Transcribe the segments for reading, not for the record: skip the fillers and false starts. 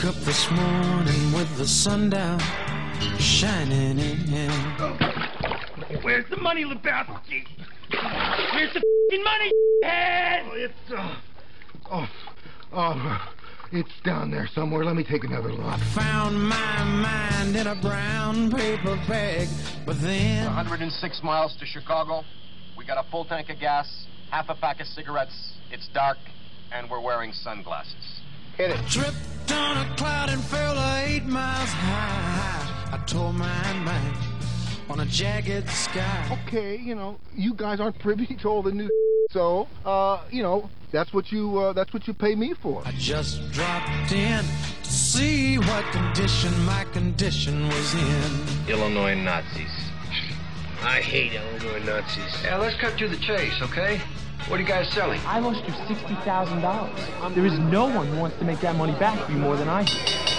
woke up this morning with the sun down, shining in. Where's the money, Lebowski? Where's the f***ing money, head? It's down there somewhere. Let me take another look. I found my mind in a brown paper bag, but then 106 miles to Chicago. We got a full tank of gas, half a pack of cigarettes. It's dark, and we're wearing sunglasses. Hit it. tripped on a cloud and fell 8 miles high. I tore my mind on a jagged sky. Okay, you guys aren't privy to all the new so, that's what you pay me for. I just dropped in to see what condition my condition was in. Illinois Nazis. I hate Illinois Nazis. Yeah, let's cut to the chase, okay? What are you guys selling? I lost you $60,000. There is no one who wants to make that money back for you more than I do.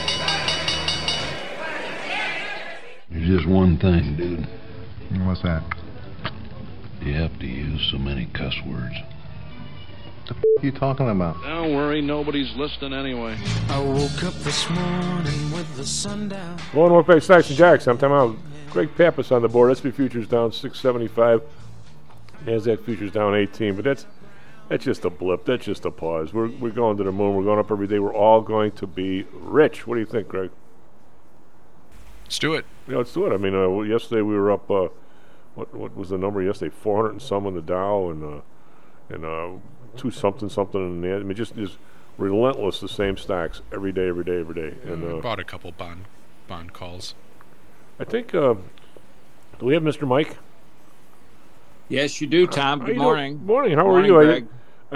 There's just one thing, dude. What's that? You have to use so many cuss words. What the are you talking about? Don't worry, nobody's listening anyway. I woke up this morning with the sun down. Well, North Bay Stacks and Jacks. I'm talking about Greg Pappas on the board. SP futures down 675. NASDAQ futures down 18. But that's just a blip. That's just a pause. We're going to the moon. We're going up every day. We're all going to be rich. What do you think, Greg? Let's do it. Yeah, let's do it. I mean, yesterday we were up. What was the number yesterday? 400 and some on the Dow and 2 something in the. I mean, just relentless. The same stocks every day. And bought a couple bond calls. I think. Do we have Mr. Mike? Yes, you do, Tom. Good morning. Morning. How morning, are you? Greg.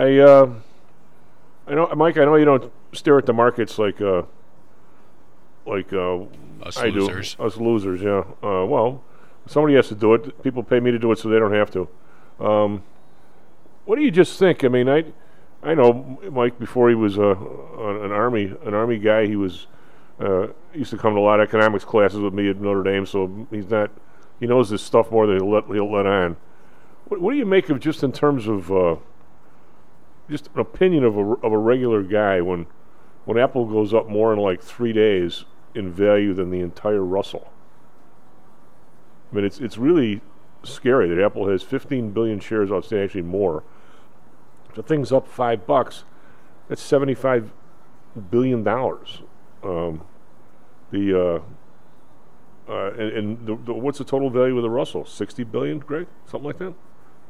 I know, Mike. I know you don't stare at the markets like us I losers. do. Us losers. Yeah. Well, somebody has to do it. People pay me to do it, so they don't have to. What do you just think? I mean, I know Mike before he was an army guy. He was used to come to a lot of economics classes with me at Notre Dame, so he knows this stuff more than he'll let on. What do you make of just in terms of just an opinion of a regular guy when Apple goes up more in like 3 days in value than the entire Russell? I mean, it's really scary that Apple has 15 billion shares outstanding, actually more. If the thing's up $5, that's $75 billion. What's the total value of the Russell? 60 billion, Greg? Something like that?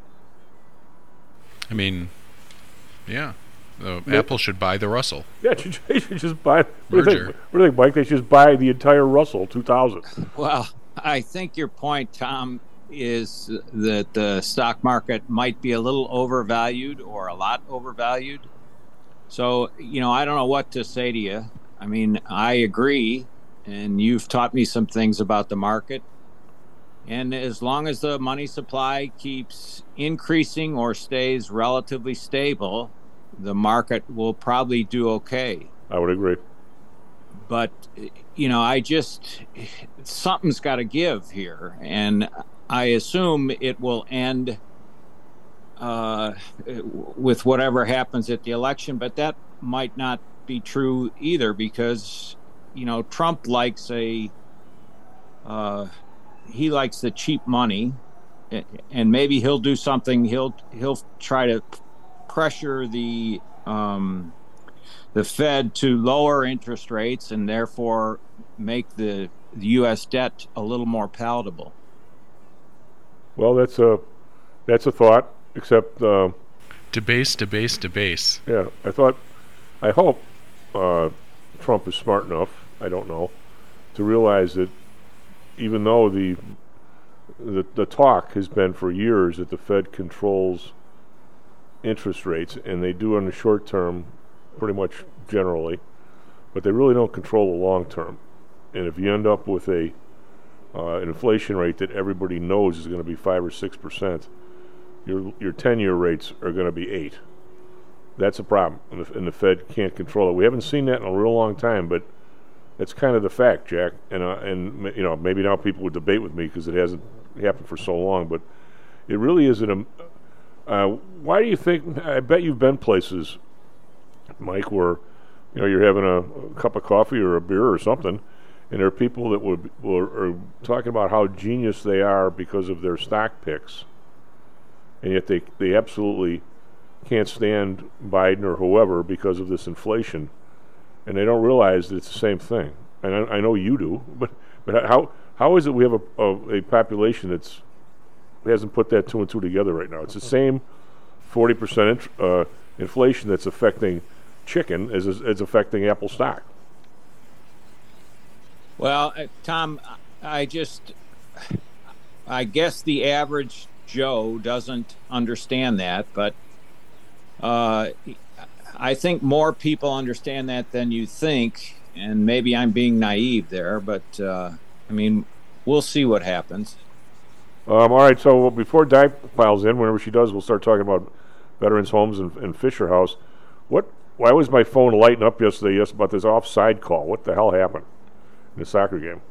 I mean, yeah. Apple should buy the Russell. Yeah, they should just buy. Merger. What do you think, Mike? They should just buy the entire Russell 2000. Well, I think your point, Tom, is that the stock market might be a little overvalued or a lot overvalued. So, I don't know what to say to you. I mean, I agree, and you've taught me some things about the market. And as long as the money supply keeps increasing or stays relatively stable, the market will probably do okay. I would agree. But, something's got to give here. And I assume it will end with whatever happens at the election. But that might not be true either because, Trump likes he likes the cheap money, and maybe he'll do something. He'll try to pressure the Fed to lower interest rates and therefore make the U.S. debt a little more palatable. Well, that's a thought. Except debase. Yeah, I hope Trump is smart enough. I don't know to realize that. Even though the talk has been for years that the Fed controls interest rates, and they do on the short term pretty much generally, but they really don't control the long term. And if you end up with an inflation rate that everybody knows is going to be 5 or 6%, your 10-year rates are going to be 8. That's a problem, and the Fed can't control it. We haven't seen that in a real long time, but that's kind of the fact, Jack. And maybe now people would debate with me because it hasn't happened for so long, but it really isn't why do you think? I bet you've been places, Mike, where you're having a cup of coffee or a beer or something, and there are people that are talking about how genius they are because of their stock picks, and yet they absolutely can't stand Biden or whoever because of this inflation, and they don't realize that it's the same thing. And I know you do, but how is it we have a population that's hasn't put that 2 and 2 together right now? It's the same 40% inflation that's affecting chicken as affecting Apple stock. Well, Tom, I guess the average Joe doesn't understand that, but I think more people understand that than you think, and maybe I'm being naive there, but we'll see what happens. All right, so before Di piles in, whenever she does, we'll start talking about Veterans Homes and Fisher House. Why was my phone lighting up yesterday about this offside call? What the hell happened in the soccer game?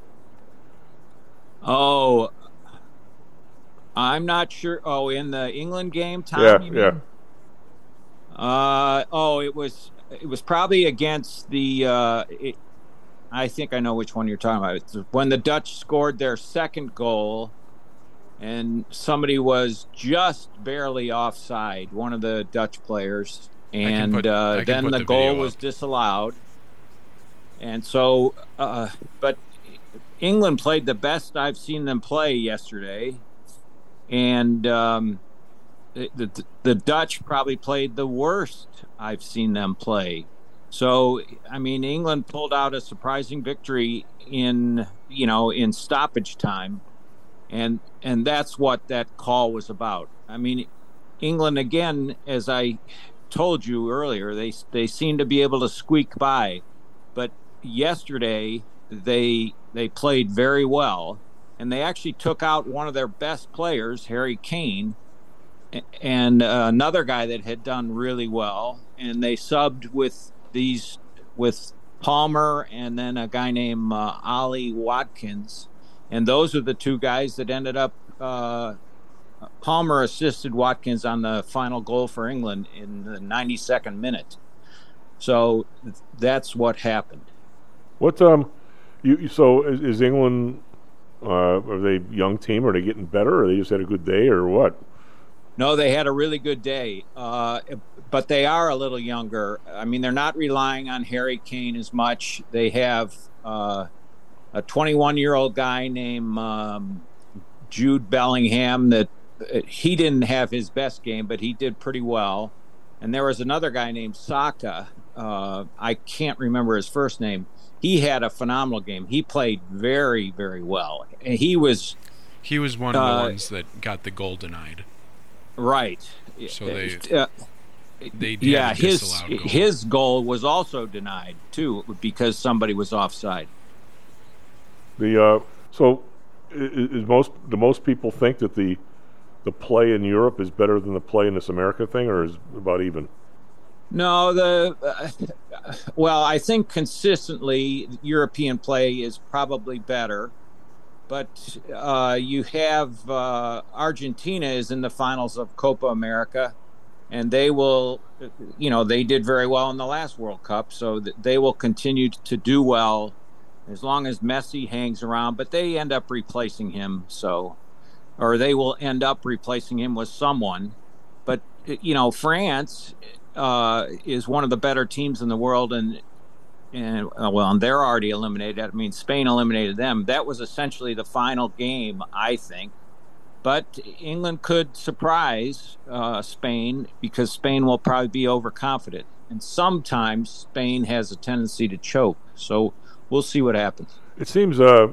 Oh, I'm not sure. Oh, in the England game, Tom? Yeah. It was probably against the. I think I know which one you're talking about. It's when the Dutch scored their second goal, and somebody was just barely offside, one of the Dutch players, and then the goal was disallowed. And so, but England played the best I've seen them play yesterday, and the Dutch probably played the worst I've seen them play. So, England pulled out a surprising victory in stoppage time, and that's what that call was about. England, again, as I told you earlier, they seem to be able to squeak by, but yesterday they played very well, and they actually took out one of their best players, Harry Kane, and another guy that had done really well, and they subbed with Palmer and then a guy named Ollie Watkins, and those are the two guys that ended up. Palmer assisted Watkins on the final goal for England in the 92nd minute. So that's what happened. What is England? Are they a young team? Are they getting better? Or they just had a good day, or what? No, they had a really good day, but they are a little younger. They're not relying on Harry Kane as much. They have a 21-year-old guy named Jude Bellingham that he didn't have his best game, but he did pretty well. And there was another guy named Saka. I can't remember his first name. He had a phenomenal game. He played very, very well. And he was one of the ones that got the goal denied. Right. So they disallowed goal. His goal was also denied too because somebody was offside. Do most people think that the play in Europe is better than the play in this America thing, or is it about even? No, I think consistently European play is probably better, but you have Argentina is in the finals of Copa America, and they will, they did very well in the last World Cup, so they will continue to do well as long as Messi hangs around, but they end up replacing him, or they will end up replacing him with someone. But, France is one of the better teams in the world, and they're already eliminated. Spain eliminated them. That was essentially the final game, I think. But England could surprise Spain because Spain will probably be overconfident. And sometimes Spain has a tendency to choke. So we'll see what happens. It seems,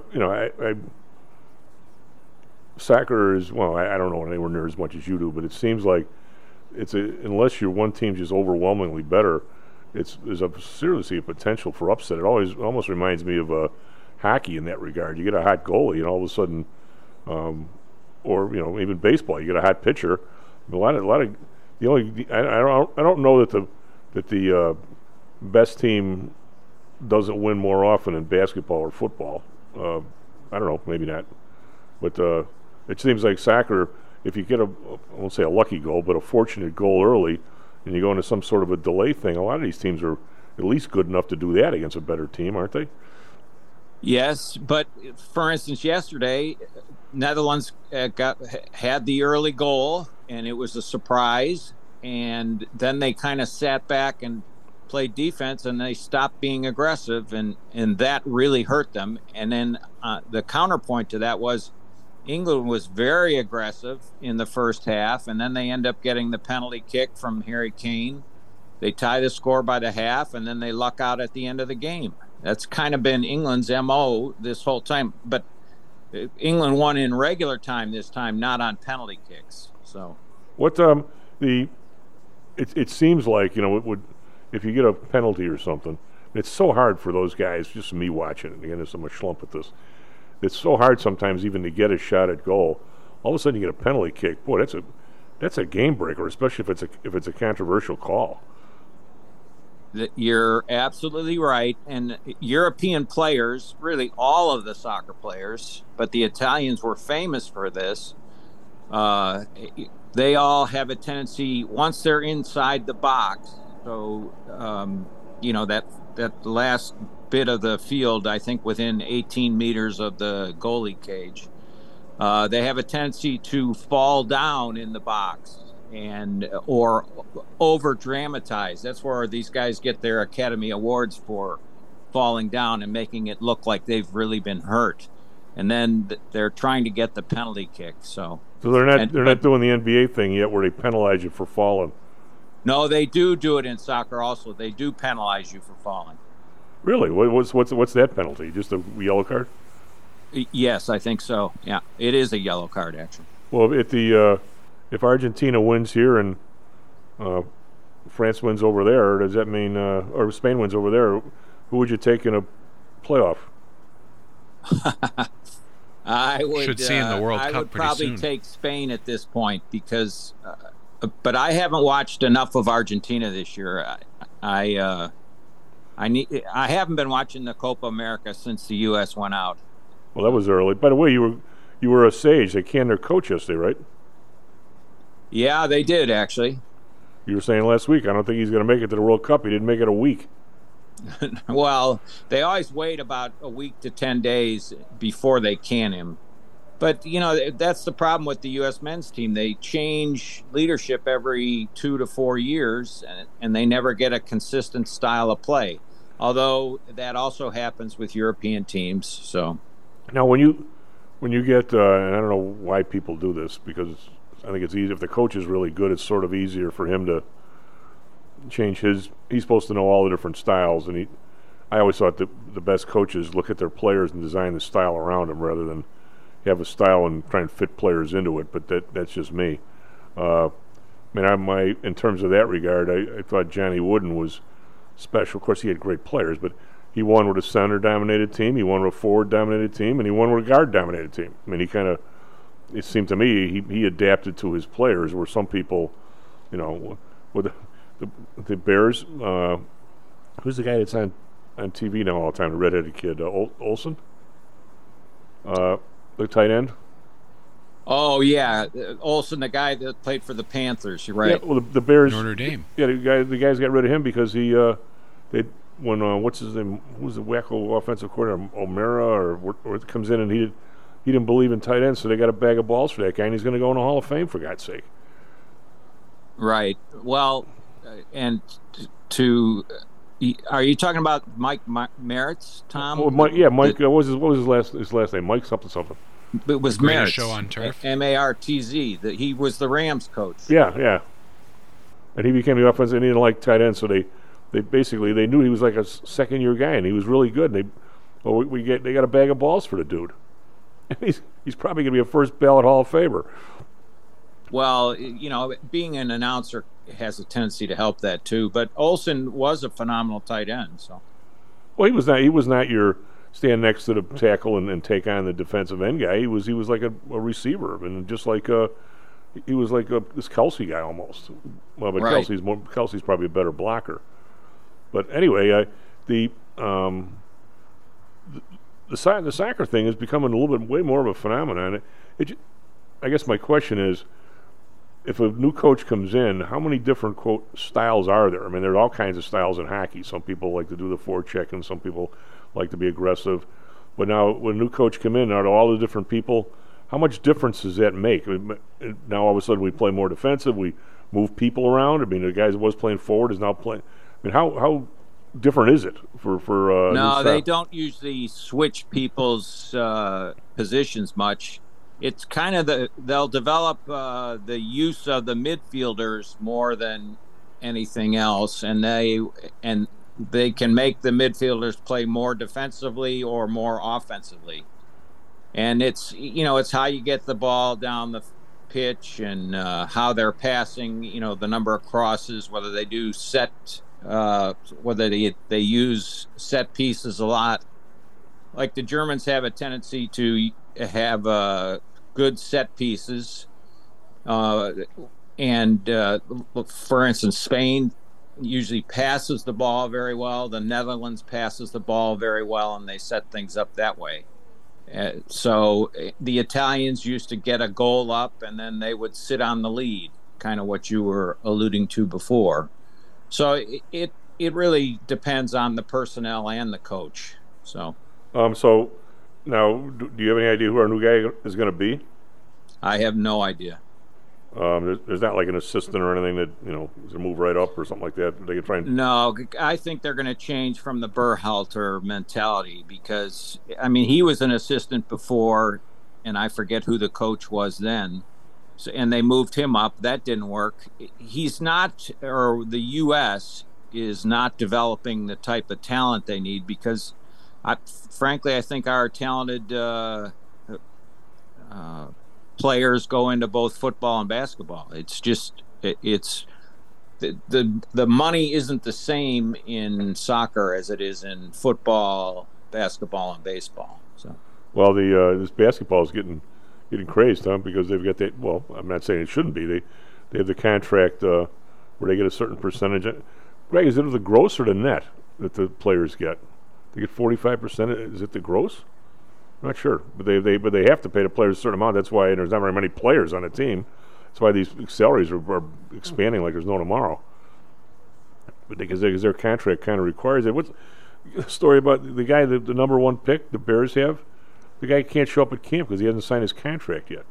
soccer is, I don't know anywhere near as much as you do, but it seems like unless your one team's just overwhelmingly better, there's seriously a potential for upset. It almost reminds me of hockey in that regard. You get a hot goalie, and all of a sudden, or even baseball, you get a hot pitcher. I don't know that the best team doesn't win more often in basketball or football. I don't know, maybe not, but it seems like soccer. If you get I won't say a lucky goal, but a fortunate goal early, and you go into some sort of a delay thing, a lot of these teams are at least good enough to do that against a better team, aren't they? Yes, but for instance, yesterday, Netherlands had the early goal, and it was a surprise. And then they kind of sat back and played defense, and they stopped being aggressive, and that really hurt them. And then the counterpoint to that was England was very aggressive in the first half, and then they end up getting the penalty kick from Harry Kane. They tie the score by the half, and then they luck out at the end of the game. That's kind of been England's MO this whole time. But England won in regular time this time, not on penalty kicks. So, what it seems like, it would, if you get a penalty or something, it's so hard for those guys. Just me watching it again. I'm a schlump at this. It's so hard sometimes even to get a shot at goal. All of a sudden you get a penalty kick. Boy, that's a game breaker, especially if it's a controversial call. You're absolutely right. And European players, really all of the soccer players, but the Italians were famous for this. They all have a tendency, once they're inside the box, so that last bit of the field, I think within 18 meters of the goalie cage, they have a tendency to fall down in the box or over dramatize. That's where these guys get their Academy Awards, for falling down and making it look like they've really been hurt. And then they're trying to get the penalty kick. So they're not doing the NBA thing yet, where they penalize you for falling. No, they do it in soccer also. They do penalize you for falling. Really? What's that penalty? Just a yellow card? Yes, I think so. Yeah, it is a yellow card, actually. Well, if Argentina wins here and France wins over there, does that mean, or Spain wins over there, who would you take in a playoff? I would. Should see in the World Cup I would pretty probably soon. take Spain at this point because, but I haven't watched enough of Argentina this year. I haven't been watching the Copa America since the U.S. went out. Well, that was early. By the way, you were a Sage. They canned their coach yesterday, right? Yeah, they did actually. You were saying last week, I don't think he's going to make it to the World Cup. He didn't make it a week. Well, they always wait about a week to 10 days before they can him. But, that's the problem with the U.S. men's team. They change leadership every 2 to 4 years, and they never get a consistent style of play. Although that also happens with European teams. So now, when you get, and I don't know why people do this, because I think it's easy. If the coach is really good, it's sort of easier for him to change his. He's supposed to know all the different styles, and I always thought the best coaches look at their players and design the style around them rather than have a style and try and fit players into it. But that's just me. In terms of that regard, I thought Johnny Wooden was special. Of course, he had great players, but he won with a center-dominated team, he won with a forward-dominated team, and he won with a guard-dominated team. I mean, it seemed to me he adapted to his players, where some people, with the Bears, who's the guy that's on TV now all the time, the redheaded kid, Olsen? The tight end? Oh, yeah. Olsen, the guy that played for the Panthers, you're right. Yeah, well, the Bears. Notre Dame. Yeah, the guys got rid of him because what's his name? Who's the wacko offensive coordinator? O'Mara or comes in and he didn't believe in tight ends, so they got a bag of balls for that guy, and he's going to go in the Hall of Fame, for God's sake. Right. Well, and are you talking about Mike Merritt's, Tom? Well, Mike. What was his last name? Mike something. It was Greatest Mertz. Show on Turf. Martz. He was the Rams coach. Yeah. And he became the offensive, and he didn't like tight ends, so they basically knew he was like a second-year guy, and he was really good. And they got a bag of balls for the dude. He's probably going to be a first ballot Hall of Famer. Well, being an announcer has a tendency to help that too. But Olsen was a phenomenal tight end. So, well, he was not your stand next to the tackle and take on the defensive end guy. He was like a receiver, and just like he was like this Kelsey guy almost. Well, but right. Kelsey's probably a better blocker. But anyway, the soccer thing is becoming a little bit way more of a phenomenon. I guess my question is if a new coach comes in, how many different, quote, styles are there? I mean, there are all kinds of styles in hockey. Some people like to do the forecheck, and some people like to be aggressive. But now, when a new coach come in, out of all the different people, how much difference does that make? I mean, now, all of a sudden, we play more defensive. We move people around. I mean, the guy that was playing forward is now playing. I mean, how different is it for No, they don't usually switch people's positions much. It's kind of they'll develop the use of the midfielders more than anything else, and they can make the midfielders play more defensively or more offensively. And it's how you get the ball down the pitch and how they're passing. The number of crosses, whether they do whether they use set pieces a lot. Like the Germans have a tendency to have good set pieces, and for instance, Spain usually passes the ball very well. The Netherlands passes the ball very well, and they set things up that way. So the Italians used to get a goal up, and then they would sit on the lead, kind of what you were alluding to before. So it really depends on the personnel and the coach. So now, do you have any idea who our new guy is going to be? I have no idea. There's not like an assistant or anything that is a move right up or something like that. They can try and. No, I think they're going to change from the Berhalter mentality because he was an assistant before, and I forget who the coach was then. So, and they moved him up. That didn't work. He's not, or the U.S. is not developing the type of talent they need because. Frankly, I think our talented players go into both football and basketball. It's just the money isn't the same in soccer as it is in football, basketball, and baseball. So, well, this basketball is getting crazed, huh? Because they've got that. Well, I'm not saying it shouldn't be. They have the contract where they get a certain percentage. Greg, is it the gross or the net that the players get? They get 45%. Is it the gross? I'm not sure, but they have to pay the players a certain amount. That's why there's not very many players on the team. That's why these salaries are expanding like there's no tomorrow. But because their contract kind of requires it. What's the story about the guy, the number one pick the Bears have? The guy can't show up at camp because he hasn't signed his contract yet.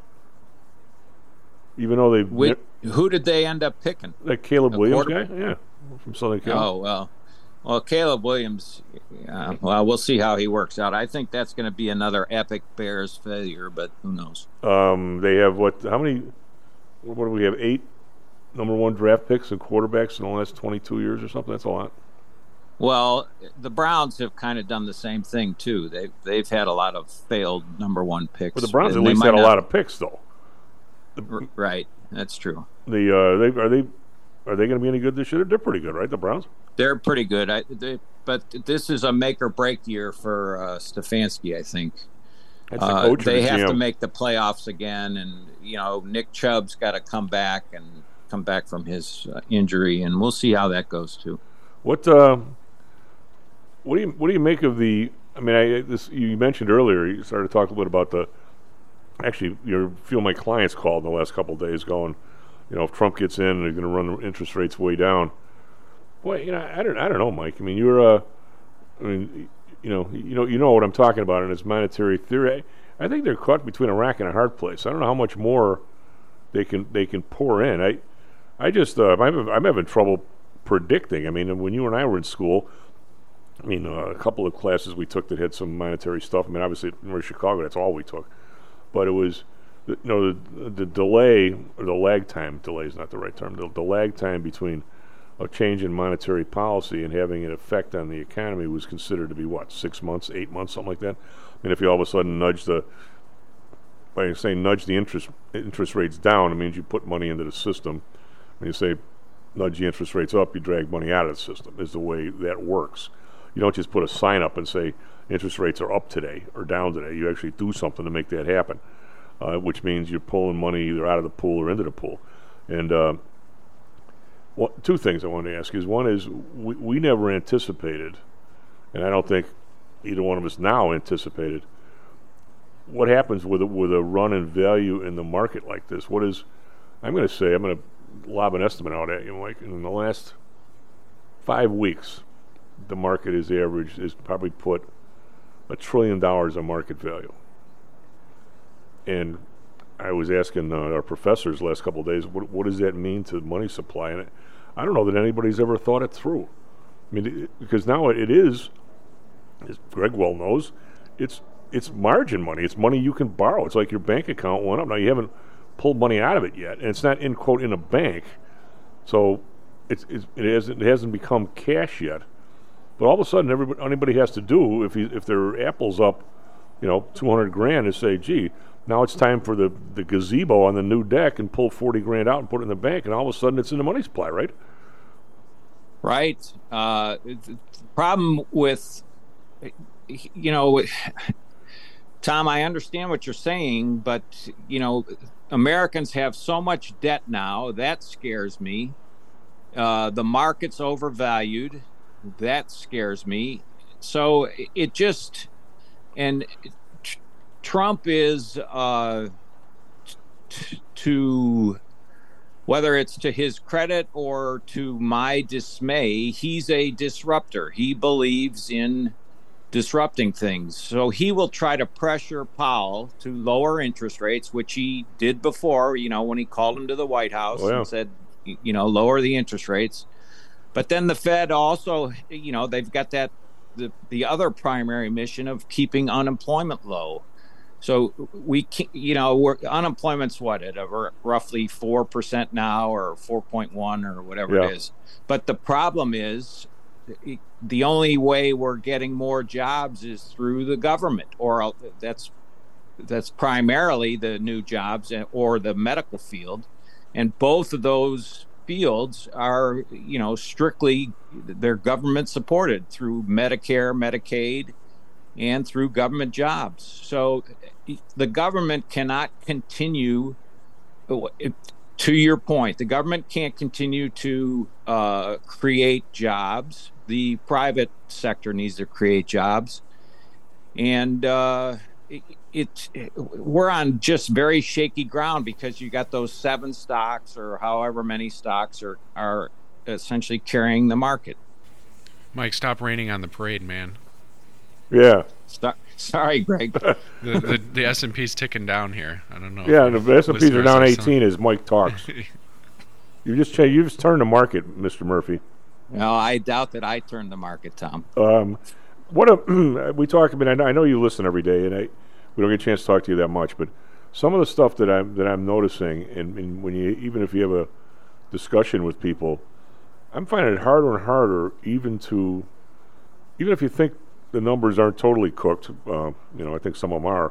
Even though who did they end up picking? That Caleb Williams guy, yeah, from Southern California. Oh well, Caleb Williams. Well, we'll see how he works out. I think that's going to be another epic Bears failure, but who knows? They have how many? What do we have? 8 number one draft picks and quarterbacks in the last 22 years or something. That's a lot. Well, the Browns have kind of done the same thing too. They've had a lot of failed number one picks. But the Browns at least had a lot of picks, though. Right, that's true. Are they going to be any good this year? They're pretty good, right? The Browns. They're pretty good. But this is a make or break year for Stefanski, I think. That's the coach they have to make the playoffs again, and Nick Chubb's got to come back from his injury, and we'll see how that goes too. What do you make of the? I mean, you mentioned earlier. You started to talk a little bit about actually, you feel my clients called in the last couple of days, going, if Trump gets in, they're going to run the interest rates way down. Boy, I don't know, Mike. I mean, you know what I'm talking about, and it's monetary theory. I think they're caught between a rock and a hard place. I don't know how much more they can pour in. I'm having trouble predicting. I mean, when you and I were in school, a couple of classes we took that had some monetary stuff. I mean, obviously at University of Chicago, that's all we took. But it was, the delay, or the lag time. Delay is not the right term. The lag time between a change in monetary policy and having an effect on the economy was considered to be 6 months, 8 months, something like that. I mean, if you all of a sudden nudge the interest rates down, it means you put money into the system. When you say nudge the interest rates up, you drag money out of the system. Is the way that works. You don't just put a sign up and say interest rates are up today or down today. You actually do something to make that happen, which means you're pulling money either out of the pool or into the pool. And two things I wanted to ask is, one is we never anticipated, and I don't think either one of us now anticipated, what happens with a run in value in the market like this. I'm going to lob an estimate out at you, Mike. In the last 5 weeks, the market is probably put $1 trillion on market value. And I was asking our professors the last couple of days, what does that mean to money supply? And I don't know that anybody's ever thought it through. I mean, because now it is, as Greg well knows, it's margin money. It's money you can borrow. It's like your bank account went up. Now, you haven't pulled money out of it yet, and it's not in a bank, so it hasn't become cash yet. But all of a sudden, anybody has to do if their Apple's up, $200,000, is say, gee, now it's time for the gazebo on the new deck and pull $40,000 out and put it in the bank, and all of a sudden it's in the money supply, right? Right. The problem with, Tom, I understand what you're saying, but, Americans have so much debt now. That scares me. The market's overvalued. That scares me. So it just, and Trump is, to whether it's to his credit or to my dismay, he's a disruptor. He believes in disrupting things. So he will try to pressure Powell to lower interest rates, which he did before, when he called him to the White House and said, lower the interest rates. But then the Fed also, they've got the other primary mission of keeping unemployment low. So unemployment's at roughly 4% now, or 4.1 or whatever it is. But the problem is, the only way we're getting more jobs is through the government, or that's primarily the new jobs or the medical field, and both of those fields are strictly, they're government supported through Medicare, Medicaid, and through government jobs. So the government cannot continue. To your point, the government can't continue to create jobs. The private sector needs to create jobs, and we're on just very shaky ground because you got those 7 stocks or however many stocks are essentially carrying the market. Mike, stop raining on the parade, man. Yeah. Sorry, Greg. the S&P's ticking down here. I don't know. Yeah, the S&P's are down 18 as Mike talks. You just turned the market, Mr. Murphy. No, I doubt that I turned the market, Tom. We talk. I mean, I know you listen every day, and we don't get a chance to talk to you that much. But some of the stuff that I'm noticing, and when even if you have a discussion with people, I'm finding it harder and harder, even if you think the numbers aren't totally cooked. I think some of them are.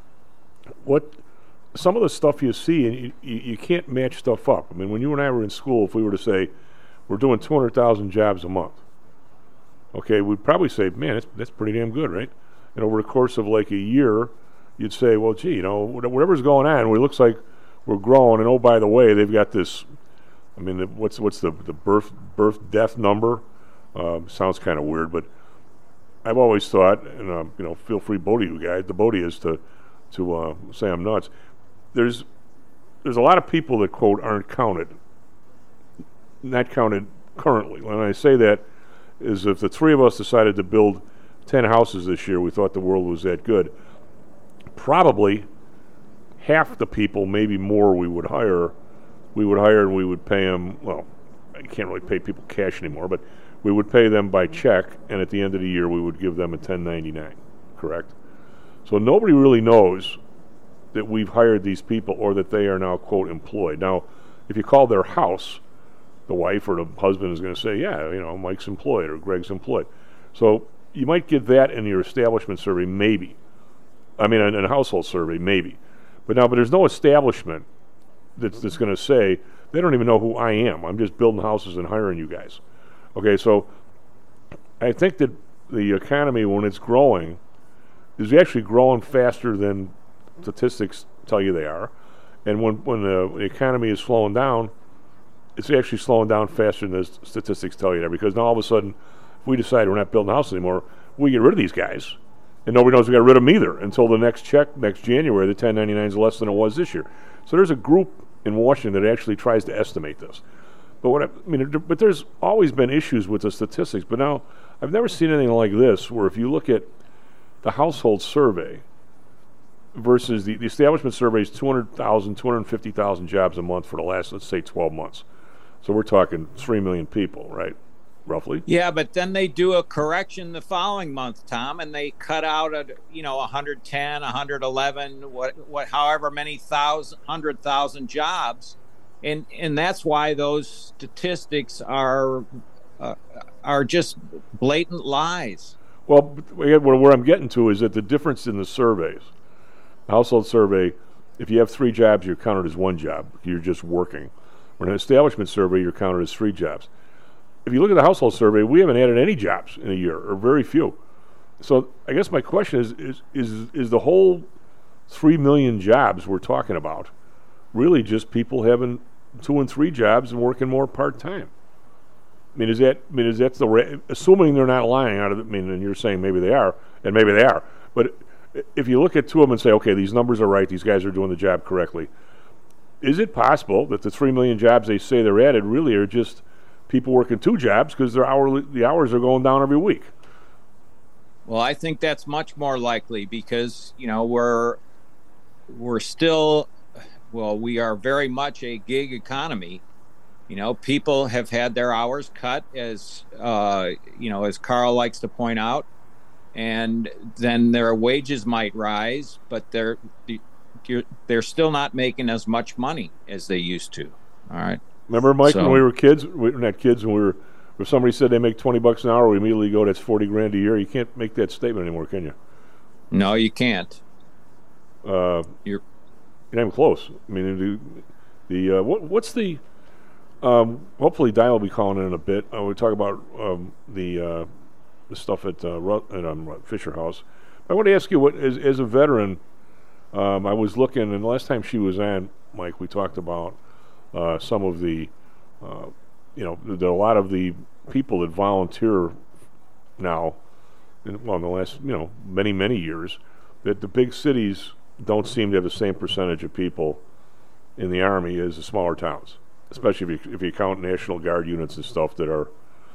Some of the stuff you see, and you can't match stuff up. I mean, when you and I were in school, if we were to say we're doing 200,000 jobs a month, okay, we'd probably say, man, that's pretty damn good, right? And over the course of like a year, you'd say, well, gee, whatever's going on, it looks like we're growing. And oh, by the way, they've got this. I mean, what's the birth death number? Sounds kind of weird, but I've always thought, and feel free, both of you guys, the Bodie is to say I'm nuts. There's a lot of people that, quote, aren't counted, not counted currently. When I say that, is if the three of us decided to build 10 houses this year, we thought the world was that good, probably half the people, maybe more, we would hire and we would pay them, well, I can't really pay people cash anymore, but we would pay them by check, and at the end of the year we would give them a 1099, correct? So nobody really knows that we've hired these people or that they are now, quote, employed. Now, if you call their house, the wife or the husband is going to say, yeah, Mike's employed or Greg's employed. So you might get that in your establishment survey, maybe. I mean, in a household survey, maybe. But there's no establishment that's going to say, they don't even know who I am. I'm just building houses and hiring you guys. Okay, so I think that the economy, when it's growing, is actually growing faster than statistics tell you they are. And when the economy is slowing down, it's actually slowing down faster than the statistics tell you that. Because now all of a sudden, if we decide we're not building a house anymore, we get rid of these guys. And nobody knows we got rid of them either until the next check, next January, the 1099 is less than it was this year. So there's a group in Washington that actually tries to estimate this. But but there's always been issues with the statistics. But now I've never seen anything like this, where if you look at the household survey versus the establishment survey is 200,000, 250,000 jobs a month for the last, let's say, 12 months. So we're talking 3 million people, right? Roughly. Yeah, but then they do a correction the following month, Tom, and they cut out 110, 111, however many 100,000 jobs, and that's why those statistics are just blatant lies. Well, where I'm getting to is that the difference in the surveys, the household survey, if you have 3 jobs, you're counted as 1 job. You're just working. Or an establishment survey, you're counted as 3 jobs. If you look at the household survey, we haven't added any jobs in a year, or very few. So I guess my question is the whole 3 million jobs we're talking about really just people having 2 and 3 jobs and working more part-time? Is that assuming they're not lying out of it? And you're saying maybe they are, and maybe they are. But if you look at 2 of them and say, okay, these numbers are right, these guys are doing the job correctly, is it possible that the 3 million jobs they say they're added really are just people working 2 jobs because the hours are going down every week? Well, I think that's much more likely because, we're still, we are very much a gig economy. People have had their hours cut, as Carl likes to point out, and then their wages might rise, but they're still not making as much money as they used to. All right. Remember, Mike, when we were kids? If somebody said they make $20 an hour, we immediately go, that's $40,000 a year. You can't make that statement anymore, can you? No, you can't. You're not even close. What's the? Hopefully, Diane will be calling in a bit. We talk about the stuff at Fisher House. I want to ask you, as a veteran, I was looking, and the last time she was on, Mike, we talked about some of the, there are a lot of the people that volunteer now, in the last, many, many years, that the big cities don't seem to have the same percentage of people in the Army as the smaller towns, especially if you count National Guard units and stuff that are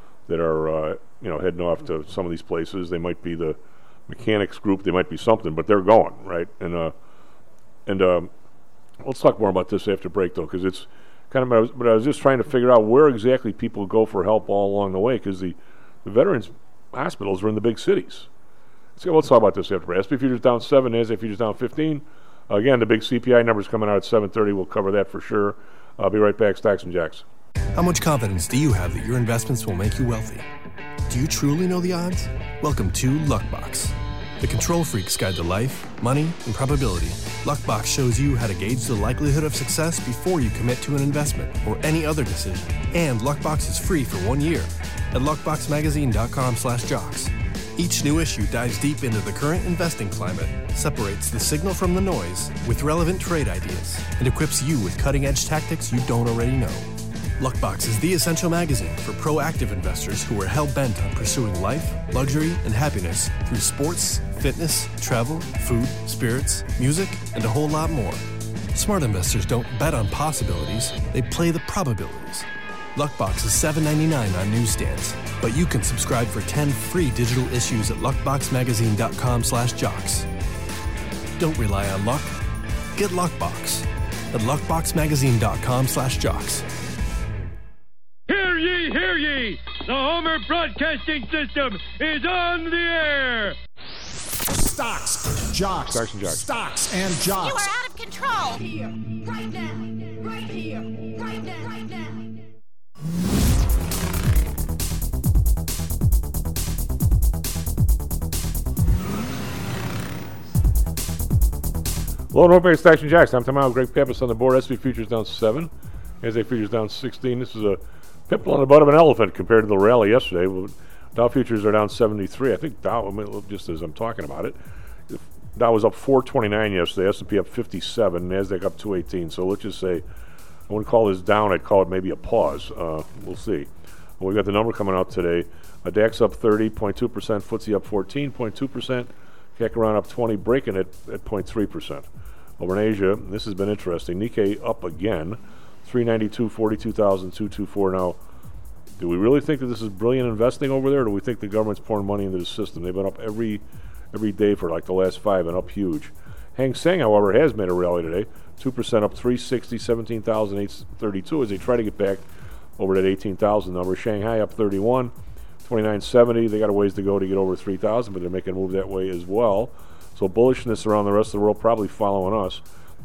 heading off to some of these places. They might be the mechanics group, they might be something, but they're going, right? And let's talk more about this after break, though, because it's kind of. But I was just trying to figure out where exactly people go for help all along the way, because the veterans hospitals are in the big cities. So let's talk about this after break. SP Futures down 7, NASDAQ Futures down 15. Again, the big CPI numbers coming out at 7:30. We'll cover that for sure. I'll be right back. Stocks and Jacks. How much confidence do you have that your investments will make you wealthy? Do you truly know the odds? Welcome to Luckbox, the control freak's guide to life, money, and probability. Luckbox shows you how to gauge the likelihood of success before you commit to an investment or any other decision. And Luckbox is free for 1 year at luckboxmagazine.com/jocks. Each new issue dives deep into the current investing climate, separates the signal from the noise with relevant trade ideas, and equips you with cutting-edge tactics you don't already know. Luckbox is the essential magazine for proactive investors who are hell-bent on pursuing life, luxury, and happiness through sports, fitness, travel, food, spirits, music, and a whole lot more. Smart investors don't bet on possibilities, they play the probabilities. Luckbox is $7.99 on newsstands, but you can subscribe for 10 free digital issues at luckboxmagazine.com/jocks. Don't rely on luck. Get Luckbox at luckboxmagazine.com/jocks. Hear ye, hear ye! The Homer Broadcasting System is on the air! Stocks, jocks, Stocks and Jocks. Stocks and jocks. You are out of control! Here, right now, right here, right now, right now. Hello, North Stocks and Jacks. I'm Tom Allen, Greg Pappas on the board. SP Futures down 7. NASDAQ Futures down 16. This is a pimple on the butt of an elephant compared to the rally yesterday. Dow Futures are down 73. I think Dow, just as I'm talking about it, Dow was up 429 yesterday. S&P up 57. NASDAQ up 218. So let's just say, I wouldn't call this down. I'd call it maybe a pause. We'll see. Well, we got the number coming out today. DAX up 30.2%. FTSE up 14.2%. CAC around up 20, breaking it at 0.3%. Over in Asia, this has been interesting. Nikkei up again, 392, 42,224. Now, do we really think that this is brilliant investing over there, or do we think the government's pouring money into the system? They've been up every day for like the last 5 and up huge. Hang Seng, however, has made a rally today. 2% up, 360, 17,832 as they try to get back over that 18,000 number. Shanghai up 31, 2970. They got a ways to go to get over 3,000, but they're making a move that way as well. So bullishness around the rest of the world probably following us.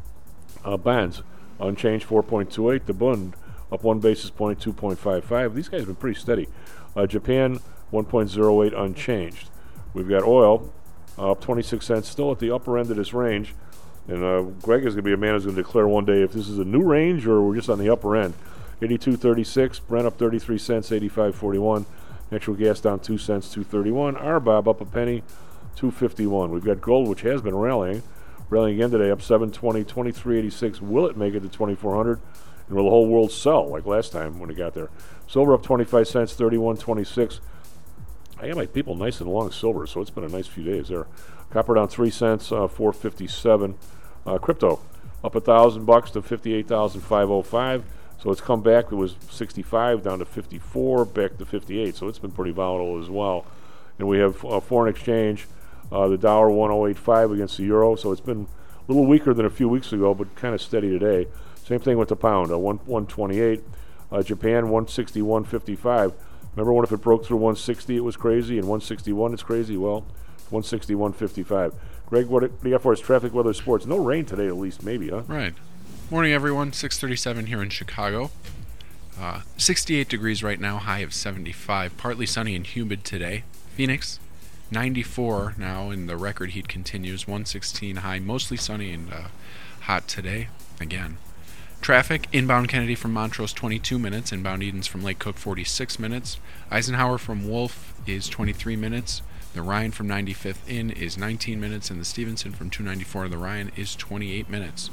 Bonds unchanged, 4.28. The Bund up 1 basis point, 2.55. These guys have been pretty steady. Japan 1.08 unchanged. We've got oil up 26 cents, still at the upper end of this range. And Greg is going to be a man who's going to declare one day if this is a new range or we're just on the upper end. 82.36. Brent up 33 cents, 85.41. Natural gas down 2 cents, 2.31. RBOB up a penny, 2.51. We've got gold, which has been rallying again today, up 7.20, 23.86. Will it make it to 2,400? And will the whole world sell like last time when it got there? Silver up 25 cents, 31.26. I got my people nice and long silver, so it's been a nice few days there. Copper down 3 cents, 4.57. Crypto up $1,000 to 58,505. So it's come back. It was 65 down to 54, back to 58. So it's been pretty volatile as well. And we have foreign exchange. The dollar 108.5 against the euro. So it's been a little weaker than a few weeks ago, but kind of steady today. Same thing with the pound, 128. Japan 161.55. Remember when if it broke through 160 it was crazy, and 161 it's crazy? Well, 161.55. Greg, what do you got for us? Traffic, weather, sports. No rain today at least, maybe, huh? Right. Morning, everyone. 6:37 here in Chicago. 68 degrees right now, high of 75. Partly sunny and humid today. Phoenix, 94 now, and the record heat continues. 116 high, mostly sunny and hot today. Again. Traffic, inbound Kennedy from Montrose, 22 minutes. Inbound Edens from Lake Cook, 46 minutes. Eisenhower from Wolf is 23 minutes. The Ryan from 95th in is 19 minutes. And the Stevenson from 294 to the Ryan is 28 minutes.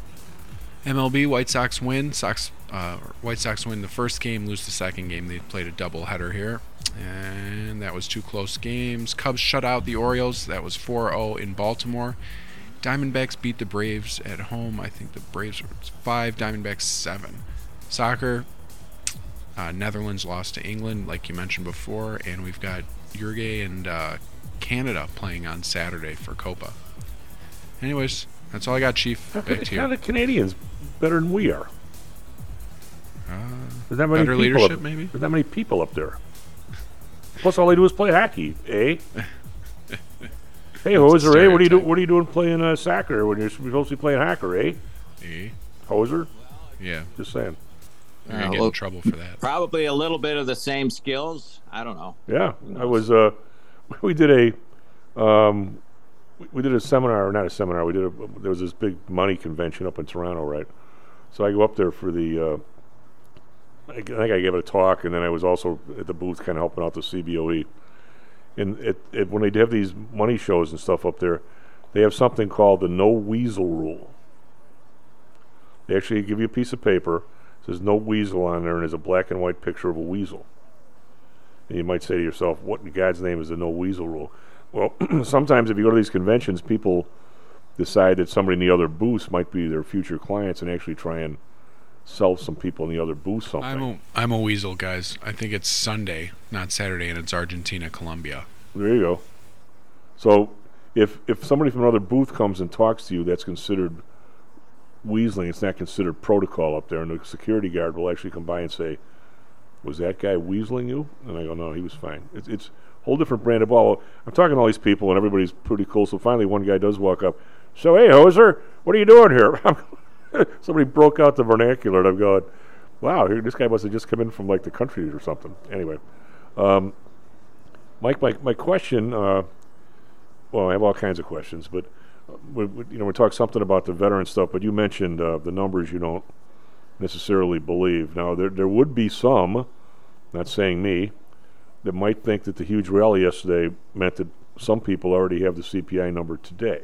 MLB, White Sox win. White Sox win the first game, lose the second game. They played a doubleheader here. And that was 2 close games. Cubs shut out the Orioles. That was 4-0 in Baltimore. Diamondbacks beat the Braves at home. I think the Braves were 5, Diamondbacks 7. Soccer, Netherlands lost to England, like you mentioned before, and we've got Uruguay and Canada playing on Saturday for Copa. Anyways, that's all I got, Chief. Back to you. How are the Canadians better than we are? There's that many better people leadership, up, maybe? There's that many people up there. Plus, all they do is play hockey, eh? Hey, Hoser, eh? What are you doing playing soccer when you're supposed to be playing hockey, eh? Eh? Hoser? Yeah. Just saying. You're going to get in trouble for that. Probably a little bit of the same skills. I don't know. Yeah. I was, we did a seminar, or not a seminar, there was this big money convention up in Toronto, right? So I go up there for the, I think I gave it a talk, and then I was also at the booth kind of helping out the CBOE. And when they have these money shows and stuff up there, they have something called the no weasel rule. They actually give you a piece of paper, says no weasel on there, and there's a black and white picture of a weasel. And you might say to yourself, what in God's name is the no weasel rule? Well, sometimes if you go to these conventions, people decide that somebody in the other booths might be their future clients and actually try and sell some people in the other booth something. I'm a weasel, guys. I think it's Sunday, not Saturday, and it's Argentina, Colombia. There you go. So if somebody from another booth comes and talks to you, that's considered weaseling. It's not considered protocol up there, and the security guard will actually come by and say, was that guy weaseling you? And I go, no, he was fine. It's a whole different brand of ball. I'm talking to all these people, and everybody's pretty cool, so finally one guy does walk up. So, hey, Hoser, what are you doing here? Somebody broke out the vernacular, and I'm going, wow, this guy must have just come in from, like, the country or something. Anyway, Mike, my question, well, I have all kinds of questions, but we talk something about the veteran stuff, but you mentioned the numbers you don't necessarily believe. Now, there would be some, not saying me, that might think that the huge rally yesterday meant that some people already have the CPI number today.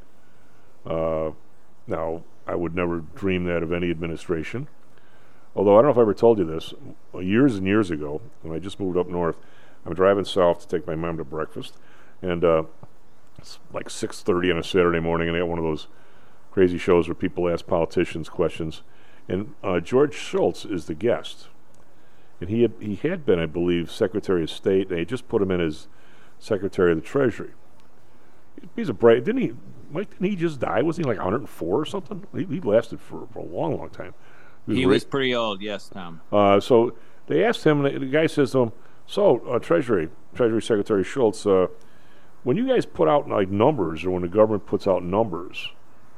Now, I would never dream that of any administration. Although, I don't know if I ever told you this. Years and years ago, when I just moved up north, I'm driving south to take my mom to breakfast. And it's like 6:30 on a Saturday morning, and I got one of those crazy shows where people ask politicians questions. And George Shultz is the guest. And he had been, I believe, Secretary of State. They just put him in as Secretary of the Treasury. He's a bright. Didn't he just die? Wasn't he like 104 or something? He lasted for a long, long time. He was pretty old, yes, Tom. So they asked him, the guy says to him, Treasury Secretary Shultz, when you guys put out like numbers, or when the government puts out numbers,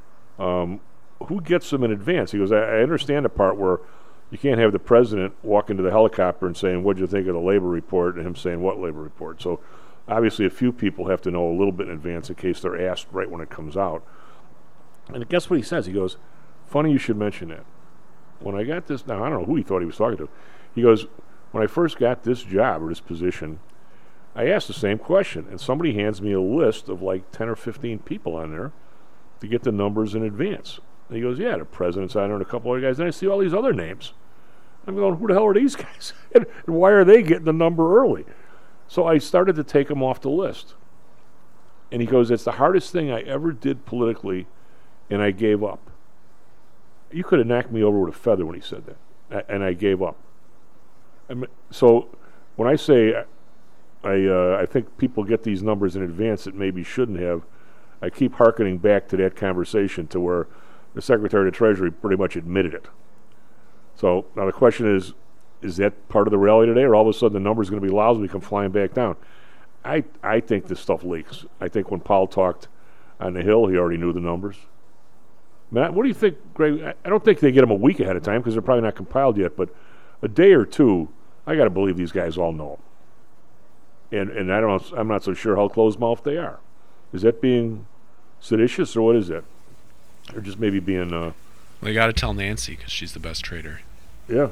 who gets them in advance? He goes, I understand the part where you can't have the president walk into the helicopter and saying, what'd you think of the labor report, and him saying, what labor report? So obviously a few people have to know a little bit in advance in case they're asked right when it comes out. And guess what he says? He goes, funny you should mention that. When I got this, now I don't know who he thought he was talking to. He goes, when I first got this job or this position, I asked the same question, and somebody hands me a list of like 10 or 15 people on there to get the numbers in advance. And he goes, yeah, the president's on there and a couple other guys. Then I see all these other names. I'm going, who the hell are these guys? And why are they getting the number early? So I started to take them off the list. And he goes, it's the hardest thing I ever did politically, and I gave up. You could have knocked me over with a feather when he said that, and I gave up. So when I say I think people get these numbers in advance that maybe shouldn't have, I keep hearkening back to that conversation to where the Secretary of the Treasury pretty much admitted it. So now the question is that part of the rally today, or all of a sudden the number's going to be lousy and we come flying back down? I think this stuff leaks. I think when Powell talked on the Hill, he already knew the numbers. Matt, what do you think, Greg? I don't think they get them a week ahead of time because they're probably not compiled yet, but a day or two, I got to believe these guys all know them. And I'm not so sure how closed-mouthed they are. Is that being seditious, or what is that? Or just maybe being... Well, you got to tell Nancy because she's the best trader. Yeah.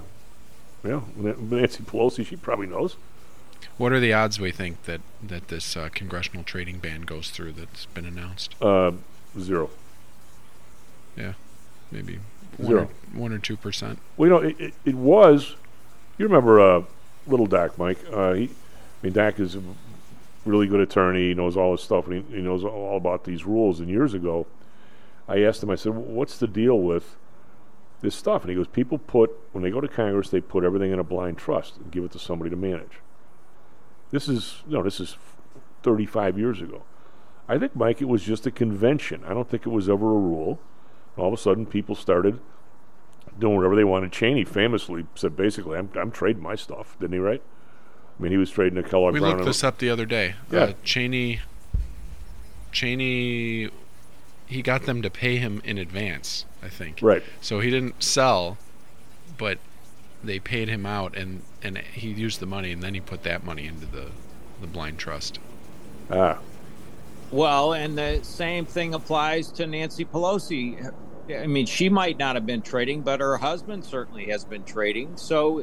Nancy Pelosi, she probably knows. What are the odds we think that this congressional trading ban goes through that's been announced? 0. Yeah, maybe 1 or 2%. Well, it was. You remember Little Doc, Mike? Doc is a really good attorney. He knows all this stuff, and he knows all about these rules. And years ago, I asked him, I said, what's the deal with this stuff? And he goes, people when they go to Congress, they put everything in a blind trust and give it to somebody to manage. This is 35 years ago. I think, Mike, it was just a convention. I don't think it was ever a rule. All of a sudden, people started doing whatever they wanted. Cheney famously said, basically, I'm trading my stuff. Didn't he, right? I mean, he was trading a Kellogg We Brown. looked this up the other day. Yeah. Cheney, he got them to pay him in advance, I think. Right. So he didn't sell, but they paid him out, and he used the money, and then he put that money into the blind trust. Ah. Well, and the same thing applies to Nancy Pelosi. I mean, she might not have been trading, but her husband certainly has been trading. So,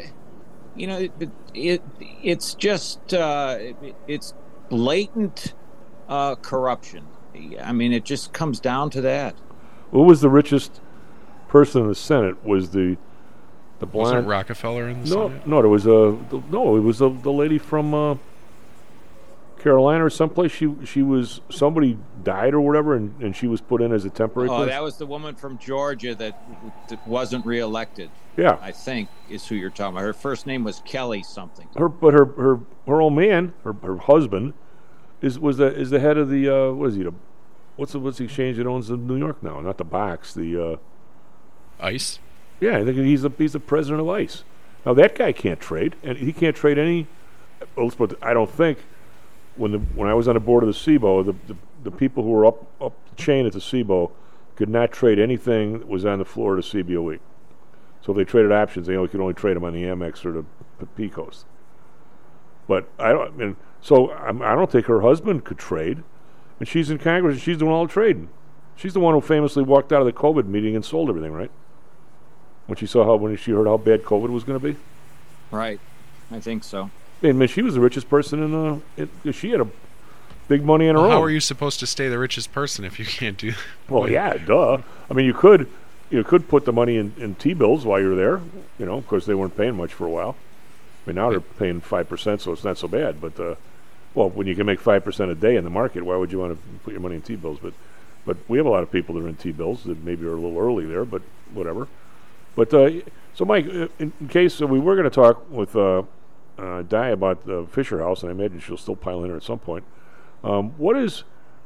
it's just it's blatant corruption. I mean, it just comes down to that. Who was the richest person in the Senate? Was the blonde? Wasn't Rockefeller in the Senate? No, it was the lady from Carolina or someplace. She was, somebody died or whatever, and she was put in as a temporary person. That was the woman from Georgia that wasn't reelected. Yeah, I think is who you're talking about. Her first name was Kelly something. Her old man, her husband, is the head of the what's the exchange that owns the New York now? Not the box, the ICE. Yeah, I think he's the president of ICE. Now that guy can't trade, and he can't trade any. But I don't think. When I was on the board of the CBOE, the people who were up the chain at the CBOE could not trade anything that was on the floor of the CBOE. So if they traded options, they could only trade them on the Amex or the PCOS. But I don't think her husband could trade, and she's in Congress and she's doing all the trading. She's the one who famously walked out of the COVID meeting and sold everything, right? When she heard how bad COVID was going to be. Right, I think so. I mean, she was the richest person she had a big money in her own. How are you supposed to stay the richest person if you can't do that? Well, yeah, duh. I mean, you could put the money in T-bills while you're there. Of course, they weren't paying much for a while. I mean, now they're paying 5%, so it's not so bad. But, when you can make 5% a day in the market, why would you want to put your money in T-bills? But But we have a lot of people that are in T-bills that maybe are a little early there, but whatever. But so, Mike, in case we were going to talk with Di about the Fisher House, and I imagine she'll still pile in here at some point. How does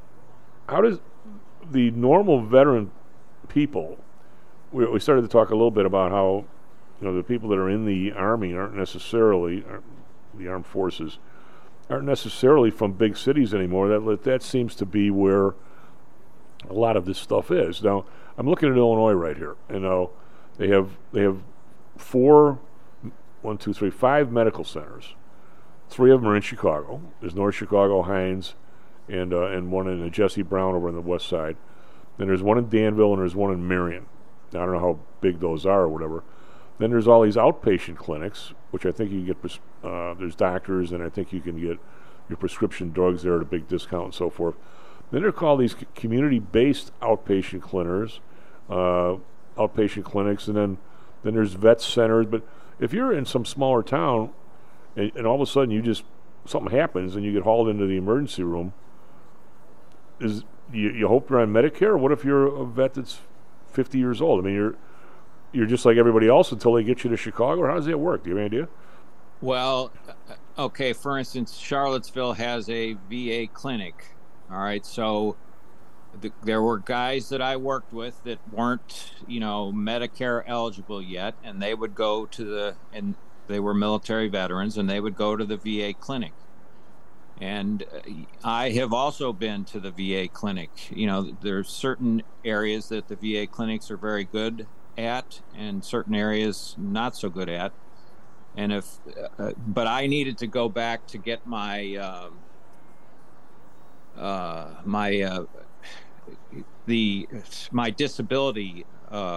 the normal veteran people? We started to talk a little bit about how the people that are in the Army aren't necessarily the armed forces aren't necessarily from big cities anymore. That seems to be where a lot of this stuff is. Now, I'm looking at Illinois right here, and they have 5 medical centers. 3 of them are in Chicago. There's North Chicago, Hines, and one in Jesse Brown over on the west side. Then there's one in Danville, and there's one in Marion. Now, I don't know how big those are or whatever. Then there's all these outpatient clinics, which I think you can get, there's doctors, and I think you can get your prescription drugs there at a big discount and so forth. Then they're called these community-based outpatient clinics, and then there's vet centers. But if you're in some smaller town, and all of a sudden something happens and you get hauled into the emergency room, you hope you're on Medicare? Or what if you're a vet that's 50 years old? I mean, you're just like everybody else until they get you to Chicago, or how does that work? Do you have any idea? Well, okay, for instance, Charlottesville has a VA clinic. All right, so there were guys that I worked with that weren't, Medicare eligible yet, and they would go and they were military veterans, and they would go to the VA clinic. And I have also been to the VA clinic. There's certain areas that the VA clinics are very good at, and certain areas not so good at. And but I needed to go back to get my my disability.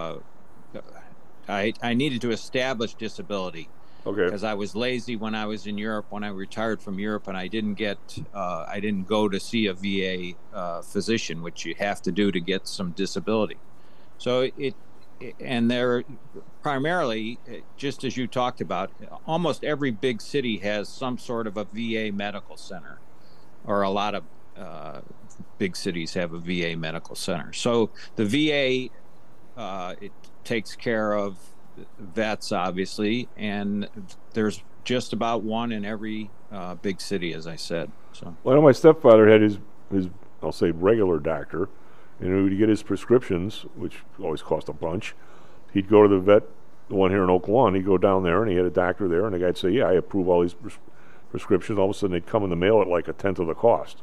I needed to establish disability. Okay. Because I was lazy when I was in Europe, when I retired from Europe, and I didn't go to see a VA physician, which you have to do to get some disability. So and they're primarily, just as you talked about, almost every big city has some sort of a VA medical center, or a lot of big cities have a VA medical center. So the VA, it takes care of vets, obviously, and there's just about one in every big city, as I said. So, well, I know my stepfather had his I'll say regular doctor, and he would get his prescriptions, which always cost a bunch. He'd go to the vet, the one here in Oak Lawn. He'd go down there, and he had a doctor there, and the guy'd say, "Yeah, I approve all these prescriptions." All of a sudden, they'd come in the mail at like a tenth of the cost,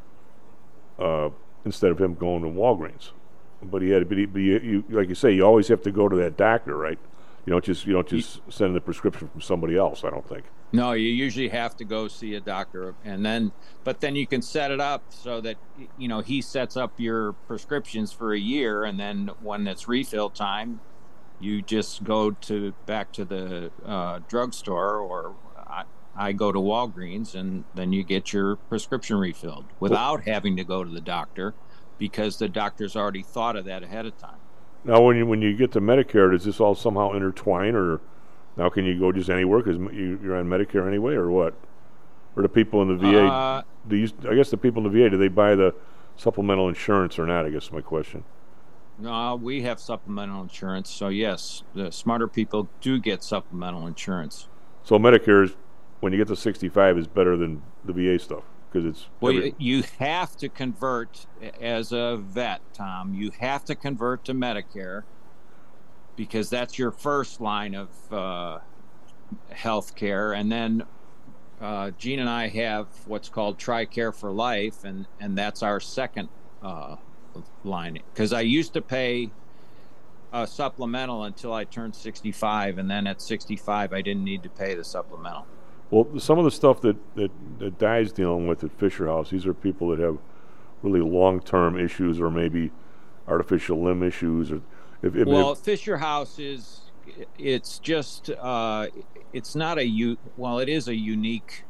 instead of him going to Walgreens. But you, like you say, you always have to go to that doctor, right? You don't just send the prescription from somebody else, I don't think. No, you usually have to go see a doctor, but then you can set it up so that he sets up your prescriptions for a year, and then when it's refill time, you just go back to the drugstore, or I go to Walgreens, and then you get your prescription refilled without having to go to the doctor, because the doctor's already thought of that ahead of time. Now, when you get to Medicare, does this all somehow intertwine, or now can you go just anywhere because you're on Medicare anyway, or what? Or the people in the VA, I guess the people in the VA, do they buy the supplemental insurance or not? I guess is my question. No, we have supplemental insurance, so yes, the smarter people do get supplemental insurance. So Medicare, when you get to 65, is better than the VA stuff. Because it's you have to convert as a vet, Tom. You have to convert to Medicare, because that's your first line of health care. And then Gene and I have what's called TRICARE for Life, and that's our second line. Because I used to pay a supplemental until I turned 65, and then at 65 I didn't need to pay the supplemental. Well, some of the stuff that Di's dealing with at Fisher House, these are people that have really long-term issues, or maybe artificial limb issues. Or Fisher House it's just it's not it is a unique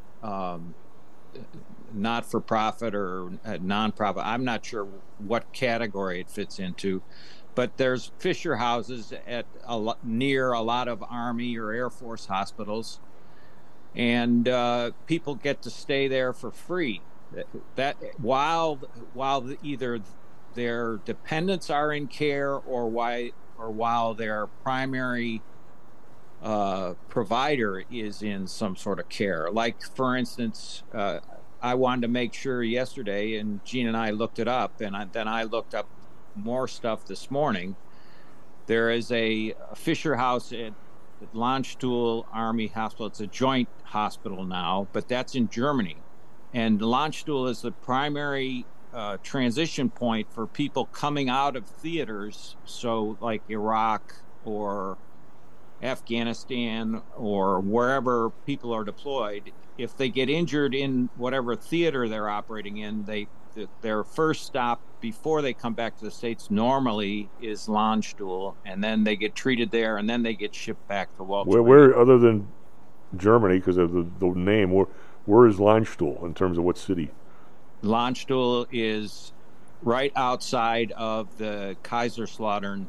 not-for-profit or non-profit. I'm not sure what category it fits into, but there's Fisher Houses near a lot of Army or Air Force hospitals. And people get to stay there for free. That while either their dependents are in care, or while their primary provider is in some sort of care. Like, for instance, I wanted to make sure yesterday, and Gene and I looked it up, and then I looked up more stuff this morning. There is a Fisher House at Landstuhl Army Hospital. It's a joint hospital now, but that's in Germany. And Landstuhl is the primary transition point for people coming out of theaters, so like Iraq or Afghanistan or wherever people are deployed. If they get injured in whatever theater they're operating in, their first stop before they come back to the States normally is Landstuhl, and then they get treated there, and then they get shipped back to Walter. Where other than Germany, because of the name, where is Landstuhl in terms of what city? Landstuhl is right outside of the Kaiserslautern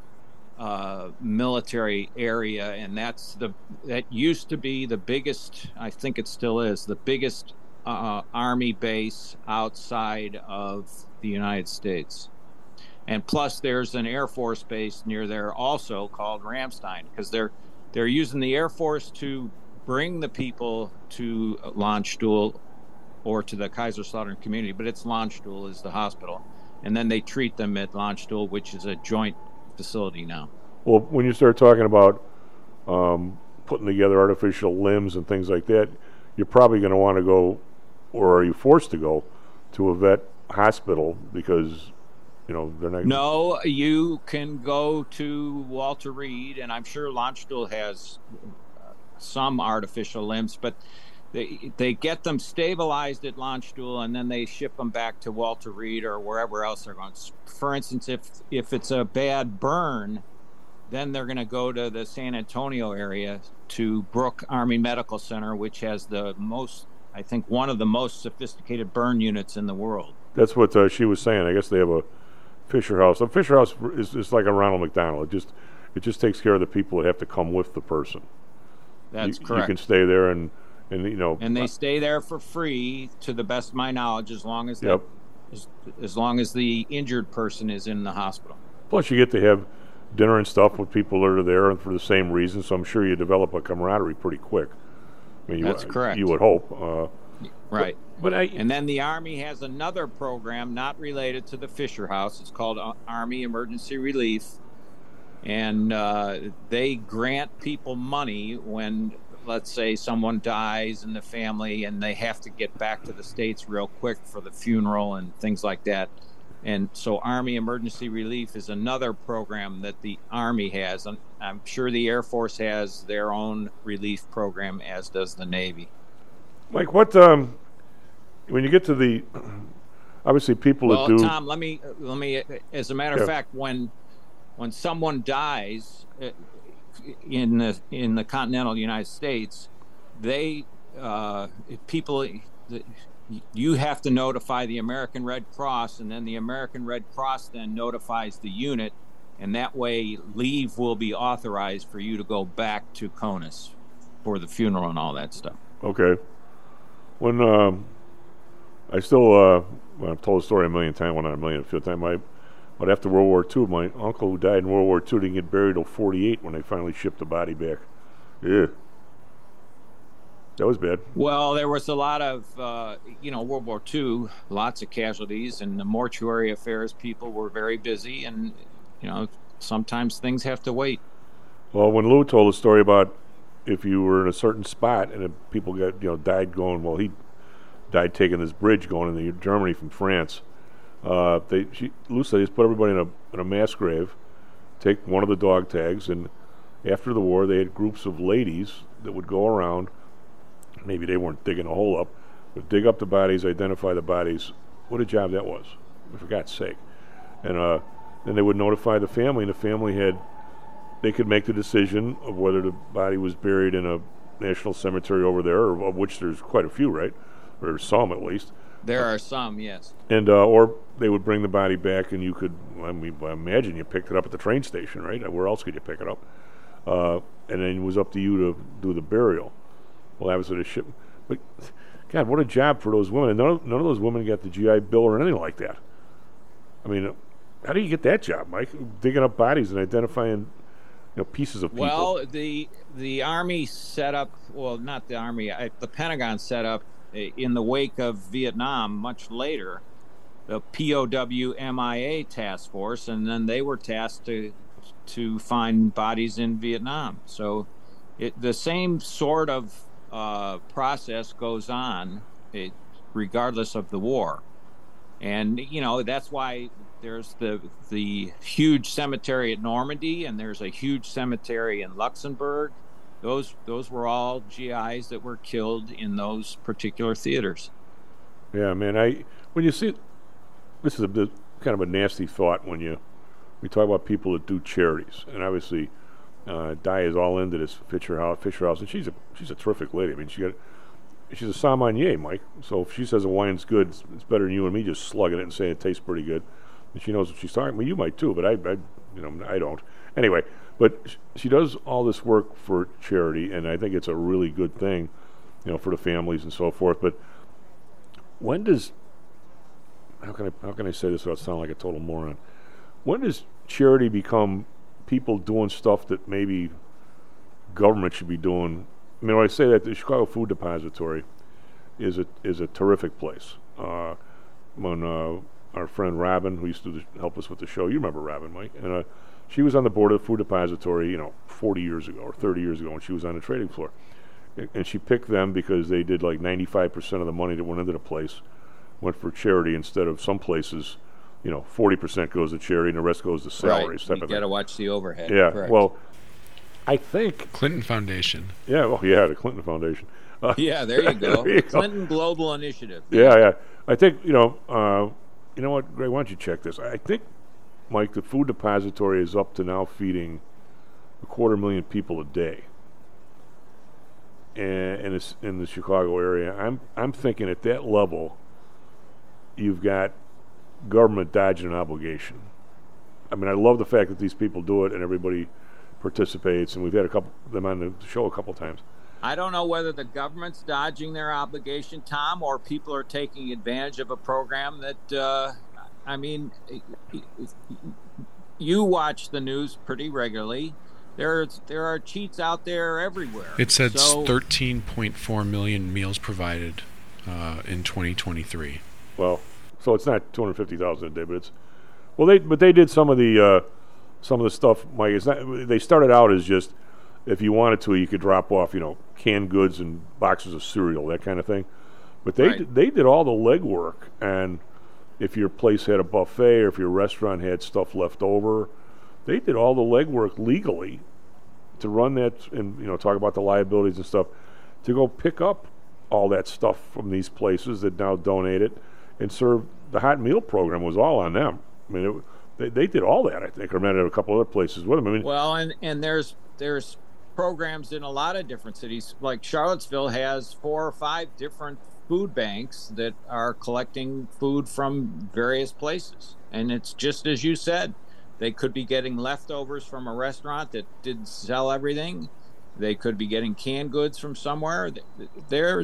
military area, and that used to be the biggest, I think it still is, the biggest army base outside of the United States. And plus there's an Air Force base near there also called Ramstein, because they're using the Air Force to bring the people to Landstuhl or to the Kaiserslautern community, but it's Landstuhl is the hospital, and then they treat them at Landstuhl, which is a joint facility now. Well, when you start talking about putting together artificial limbs and things like that, you're probably going to want to go, or are you forced to go, to a vet hospital because, they're not... No, you can go to Walter Reed, and I'm sure Landstuhl has some artificial limbs, but they get them stabilized at Landstuhl, and then they ship them back to Walter Reed or wherever else they're going. For instance, if it's a bad burn, then they're going to go to the San Antonio area to Brooke Army Medical Center, which has one of the most sophisticated burn units in the world. That's what she was saying. I guess they have a Fisher House. A Fisher House is like a Ronald McDonald. It just takes care of the people that have to come with the person. That's correct. You can stay there and they stay there for free, to the best of my knowledge, as long as as long as the injured person is in the hospital. Plus, you get to have dinner and stuff with people that are there and for the same reason. So I'm sure you develop a camaraderie pretty quick. That's correct. You would hope. Right. And then the Army has another program not related to the Fisher House. It's called Army Emergency Relief. And they grant people money when, let's say, someone dies in the family and they have to get back to the States real quick for the funeral and things like that. And so Army Emergency Relief is another program that the Army has. And I'm sure the Air Force has their own relief program, as does the Navy. Mike, what when you get to the obviously people that do... Tom, let me. As a matter of fact, when someone dies in the continental United States, you have to notify the American Red Cross, and then the American Red Cross then notifies the unit, and that way leave will be authorized for you to go back to CONUS for the funeral and all that stuff. Okay. When I still I've told the story a million times, well, not a million, a few times. But after World War II, my uncle who died in World War II didn't get buried till 48 when they finally shipped the body back. Yeah. That was bad. Well, there was a lot of, World War II, lots of casualties, and the mortuary affairs people were very busy, and, sometimes things have to wait. Well, when Lou told the story about if you were in a certain spot and if people got, died going, well, he died taking this bridge going into Germany from France. Lou said, just put everybody in a mass grave, take one of the dog tags, and after the war, they had groups of ladies that would go around. Maybe they weren't digging a hole up, but dig up the bodies, identify the bodies. What a job that was, for God's sake. And then they would notify the family, and the family they could make the decision of whether the body was buried in a national cemetery over there, or of which there's quite a few, right? Or some, at least. There are some, yes. And or they would bring the body back, and you could, I imagine you picked it up at the train station, right? Where else could you pick it up? And then it was up to you to do the burial. Well, that was at a ship. But, God, what a job for those women. And none of those women got the GI Bill or anything like that. I mean, how do you get that job, Mike? Digging up bodies and identifying, pieces of people. Well, the Army set up, well, not the Army, the Pentagon set up in the wake of Vietnam much later, the POW-MIA task force, and then they were tasked to find bodies in Vietnam. So the same sort of process goes on regardless of the war. And, that's why there's the huge cemetery at Normandy, and there's a huge cemetery in Luxembourg. Those were all GIs that were killed in those particular theaters. Yeah, man. When you see, this is a kind of a nasty thought when we talk about people that do charities, and obviously, Di is all into this Fisher House, and she's a terrific lady. I mean, she's a sommelier, Mike. So if she says a wine's good, it's better than you and me just slugging it and saying it tastes pretty good. And she knows what she's talking about. Well, you might too, but I don't. Anyway, but she does all this work for charity, and I think it's a really good thing, for the families and so forth. But how can I say this without sounding like a total moron? When does charity become people doing stuff that maybe government should be doing? I mean, when I say that, the Chicago Food Depository is a terrific place. When our friend Robin, who used to help us with the show, you remember Robin, Mike, and she was on the board of the Food Depository, 40 years ago or 30 years ago when she was on the trading floor. And she picked them because they did like 95% of the money that went into the place went for charity instead of some places, 40% goes to charity and the rest goes to salaries. Right, you got to watch the overhead. Yeah, correct. Well, I think Clinton Foundation. Yeah, the Clinton Foundation. Yeah, there you go. There you Clinton go. Global Initiative. Yeah. I think you know what, Greg? Why don't you check this? I think, Mike, the Food Depository is up to now feeding 250,000 people a day, and it's in the Chicago area. I'm thinking at that level, you've got government dodging an obligation. I mean, I love the fact that these people do it and everybody participates, and we've had them on the show a couple times. I don't know whether the government's dodging their obligation, Tom, or people are taking advantage of a program that, you watch the news pretty regularly. There are cheats out there everywhere. It says 13.4 million meals provided in 2023. Well, so it's not 250,000 a day, but they did some of the stuff, Mike. It's not. They started out as just, if you wanted to, you could drop off, canned goods and boxes of cereal, that kind of thing. But they did all the legwork, and if your place had a buffet or if your restaurant had stuff left over, they did all the legwork legally to run that and talk about the liabilities and stuff, to go pick up all that stuff from these places that now donate it and serve. The hot meal program was all on them. I mean, they did all that, I think. I met at a couple other places with them. I mean, well, and there's programs in a lot of different cities. Like Charlottesville has 4 or 5 different food banks that are collecting food from various places. And it's just as you said, they could be getting leftovers from a restaurant that didn't sell everything. They could be getting canned goods from somewhere. There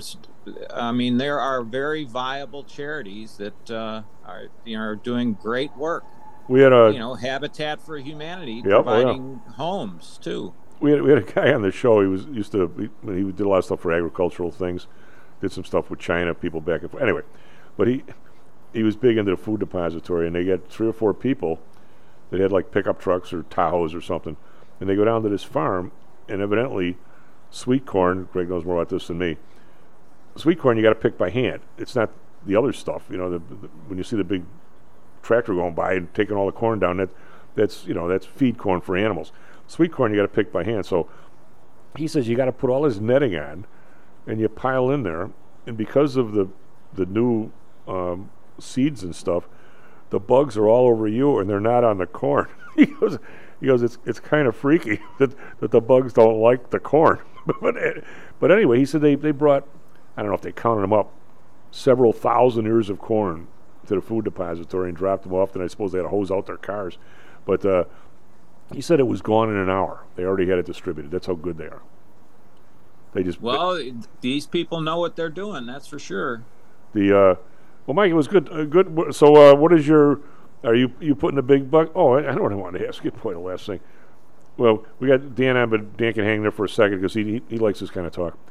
are very viable charities that are doing great work. We had Habitat for Humanity providing homes too. We had a guy on the show. He did a lot of stuff for agricultural things. Did some stuff with China, people back and forth. Anyway, but he was big into the Food Depository, and they got 3 or 4 people that had like pickup trucks or Tahoes or something, and they go down to this farm, and evidently, sweet corn. Greg knows more about this than me. Sweet corn you got to pick by hand. It's not the other stuff. When you see the big tractor going by and taking all the corn down, that's feed corn for animals. Sweet corn you got to pick by hand. So he says you got to put all his netting on, and you pile in there. And because of the new seeds and stuff, the bugs are all over you, and they're not on the corn. He goes, it's kind of freaky that the bugs don't like the corn. but anyway, he said they brought, I don't know if they counted them up, several thousand ears of corn to the Food Depository and dropped them off. Then I suppose they had to hose out their cars. But he said it was gone in an hour. They already had it distributed. That's how good they are. These people know what they're doing. That's for sure. Well, Mike, it was good. So, what is your Are you putting a big buck? Oh, I know what I wanted to ask you. Boy, the last thing. Well, we got Dan on, but Dan can hang there for a second because he likes this kind of talk.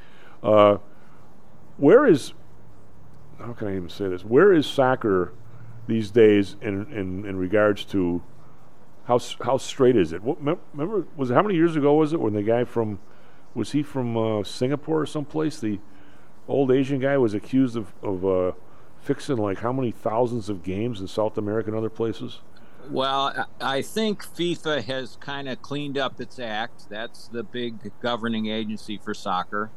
Where is, how can I even say this? Where is soccer these days in regards to how straight is it? Remember, was it, how many years ago was it when the guy was he from Singapore or someplace? The old Asian guy was accused of fixing like how many thousands of games in South America and other places? Well, I think FIFA has kind of cleaned up its act. That's the big governing agency for soccer.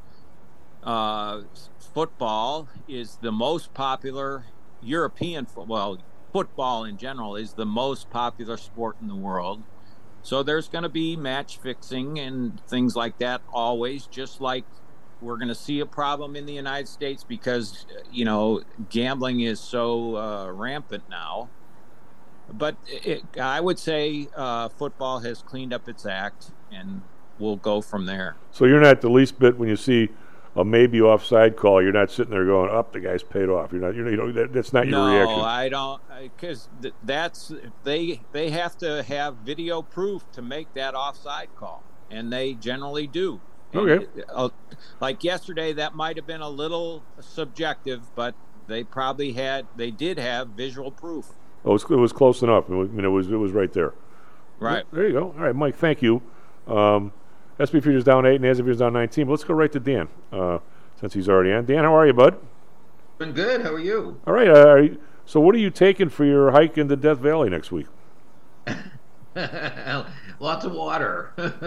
Football is the most popular football in general is the most popular sport in the world. So there's going to be match fixing and things like that always, just like we're going to see a problem in the United States because, gambling is so rampant now. But I would say football has cleaned up its act, and we'll go from there. So you're not the least bit when you see a maybe offside call. You're not sitting there going, "Up, the guy's paid off." You're not. That's not your reaction. No, I don't, because that's they have to have video proof to make that offside call, and they generally do. Okay. And, like yesterday, that might have been a little subjective, but they did have visual proof. Oh, it was close enough. It was right there. Right. There you go. All right, Mike, thank you. SB Futures down 8 and ASB Futures down 19. But let's go right to Dan since he's already on. Dan, how are you, bud? Been good. How are you? All right. So what are you taking for your hike into Death Valley next week? Lots of water.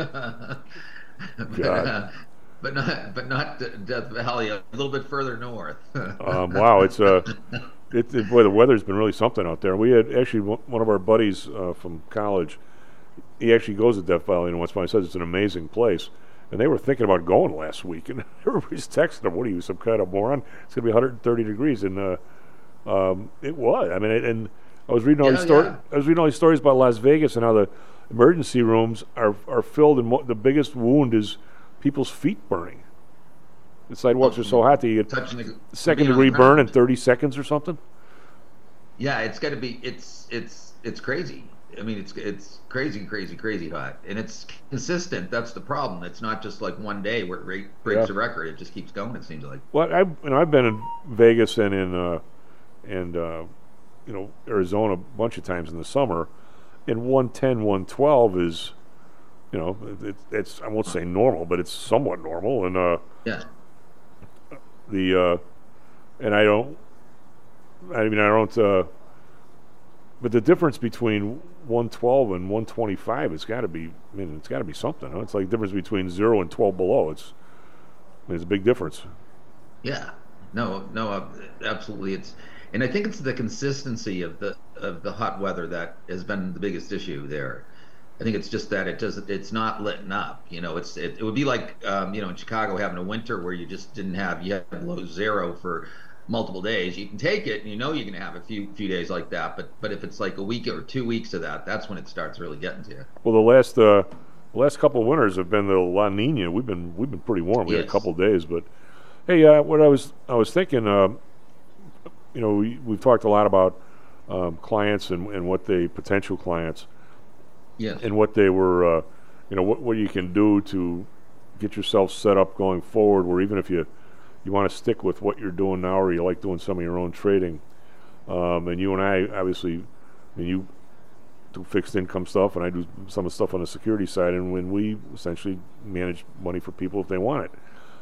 God. But not Death Valley, a little bit further north. Wow, boy, the weather's been really something out there. We had actually one of our buddies from college. He actually goes to Death Valley, and once upon a time, he says it's an amazing place. And they were thinking about going last week, and everybody's texting him, "What are you, some kind of moron? It's going to be 130 degrees." And it was. I mean, and I was reading all these stories. I was reading all these stories about Las Vegas and how the emergency rooms are filled, and the biggest wound is people's feet burning. The sidewalks are so hot that you get second-degree burn in 30 seconds or something. Yeah, it's got to be. It's crazy. I mean, it's crazy hot, and it's consistent. That's the problem. It's not just like one day where it breaks a record. It just keeps going. It seems like. Well, I've been in Vegas and in Arizona a bunch of times in the summer, and 110, 112 is, it's I won't say normal, but it's somewhat normal, and yeah. But the difference between 112 and 125 it's got to be something. Huh? It's like the difference between 0 and 12 below. It's a big difference. Yeah. No, absolutely. And I think it's the consistency of the hot weather that has been the biggest issue there. I think it's just that it's not letting up. It would be like in Chicago having a winter where you just you had below 0 for multiple days. You can take it, and you're going to have a few days like that. But if it's like a week or 2 weeks of that, that's when it starts really getting to you. Well, the last couple of winters have been the La Nina. We've been pretty warm. We had a couple of days, but hey, what I was thinking, we've talked a lot about clients and what they potential clients. Yes. And what they were, what you can do to get yourself set up going forward, where even if you want to stick with what you're doing now, or you like doing some of your own trading, and you and I, obviously, you do fixed income stuff, and I do some of the stuff on the security side, and when we essentially manage money for people if they want it.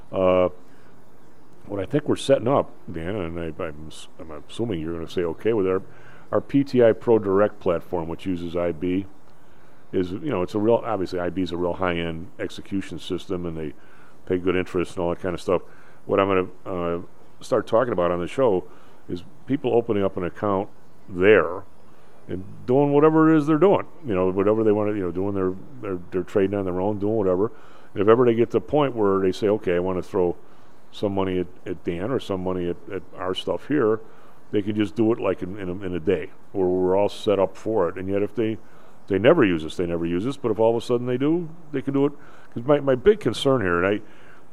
What I think we're setting up, Dan, and I'm assuming you're going to say okay with our PTI Pro Direct platform, which uses IB. Obviously IB is a real high-end execution system, and they pay good interest and all that kind of stuff. What I'm going to start talking about on the show is people opening up an account there and doing whatever it is they're doing. Whatever they want to, doing they're trading on their own, doing whatever. And if ever they get to the point where they say, okay, I want to throw some money at Dan or some money at our stuff here, they can just do it like in a day, where we're all set up for it. And yet if they never use us, but if all of a sudden they do, they can do it. Because my big concern here, and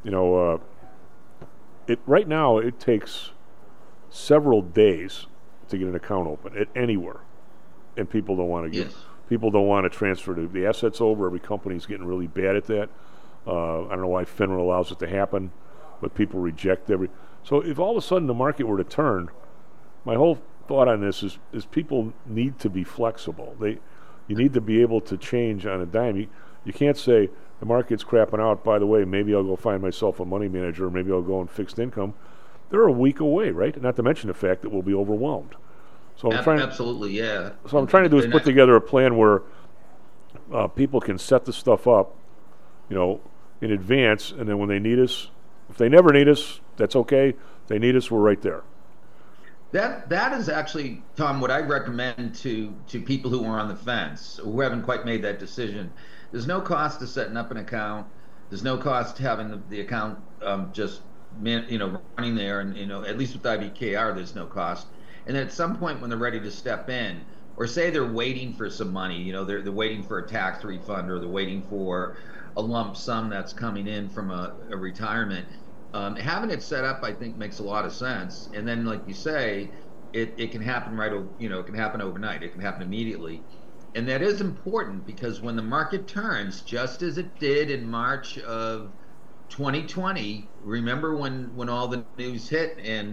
right now it takes several days to get an account open at anywhere. and people don't want to give. Yes. People don't want to transfer the assets over. Every company's getting really bad at that. I don't know why FINRA allows it to happen, but people reject every. So if all of a sudden the market were to turn, my whole thought on this is people need to be flexible. You need to be able to change on a dime. You can't say the market's crapping out. By the way, maybe I'll go find myself a money manager, or maybe I'll go on fixed income. They're a week away, right? Not to mention the fact that we'll be overwhelmed. So I'm trying. Absolutely, yeah. So I'm trying to do is put together a plan where people can set the stuff up, in advance, and then when they need us, if they never need us, that's okay. If they need us, we're right there. That is actually, Tom, what I recommend to people who are on the fence, who haven't quite made that decision. There's no cost to setting up an account. There's no cost to having the account running there, and at least with IBKR, there's no cost. And then at some point when they're ready to step in, or say they're waiting for some money, they're waiting for a tax refund, or they're waiting for a lump sum that's coming in from a retirement. Having it set up, I think, makes a lot of sense. And then, like you say, it can happen it can happen overnight. It can happen immediately. And that is important, because when the market turns, just as it did in March of 2020, remember when all the news hit and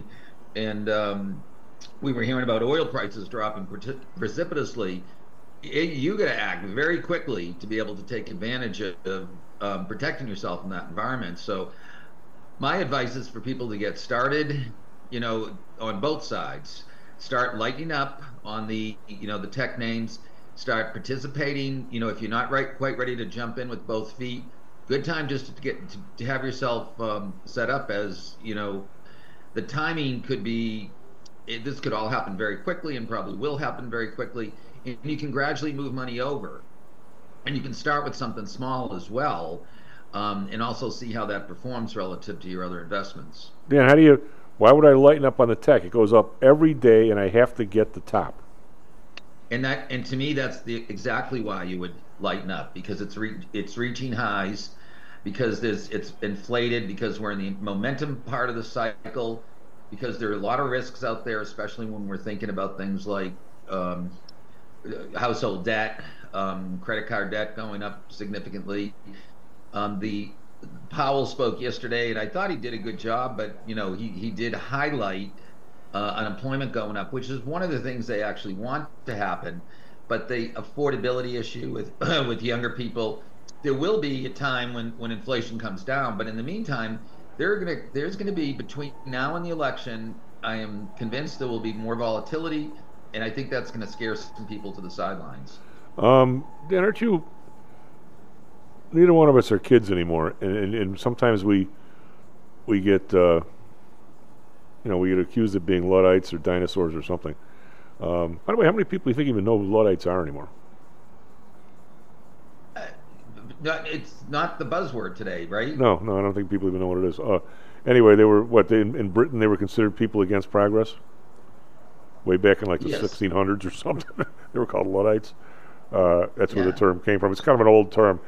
we were hearing about oil prices dropping precipitously, you got to act very quickly to be able to take advantage of protecting yourself in that environment. So my advice is for people to get started, on both sides. Start lightening up on the tech names. Start participating. If you're not quite ready to jump in with both feet, good time just to have yourself set up as, the timing could be. This could all happen very quickly, and probably will happen very quickly. And you can gradually move money over, and you can start with something small as well, and also see how that performs relative to your other investments. Dan, why would I lighten up on the tech? It goes up every day, and I have to get the top. And to me, that's exactly why you would lighten up, because it's reaching highs, because it's inflated, because we're in the momentum part of the cycle, because there are a lot of risks out there, especially when we're thinking about things like household debt, credit card debt going up significantly. The Powell spoke yesterday, and I thought he did a good job, but he did highlight unemployment going up, which is one of the things they actually want to happen. But the affordability issue with younger people, there will be a time when inflation comes down. But in the meantime, there's gonna be, between now and the election, I am convinced there will be more volatility, and I think that's gonna scare some people to the sidelines. Dan, aren't you? Neither one of us are kids anymore, and sometimes we get we get accused of being Luddites or dinosaurs or something. By the way, how many people do you think even know who Luddites are anymore? It's not the buzzword today, right? No, I don't think people even know what it is. Anyway, they were in Britain. They were considered people against progress. Way back in the 1600s or something, they were called Luddites. That's where the term came from. It's kind of an old term.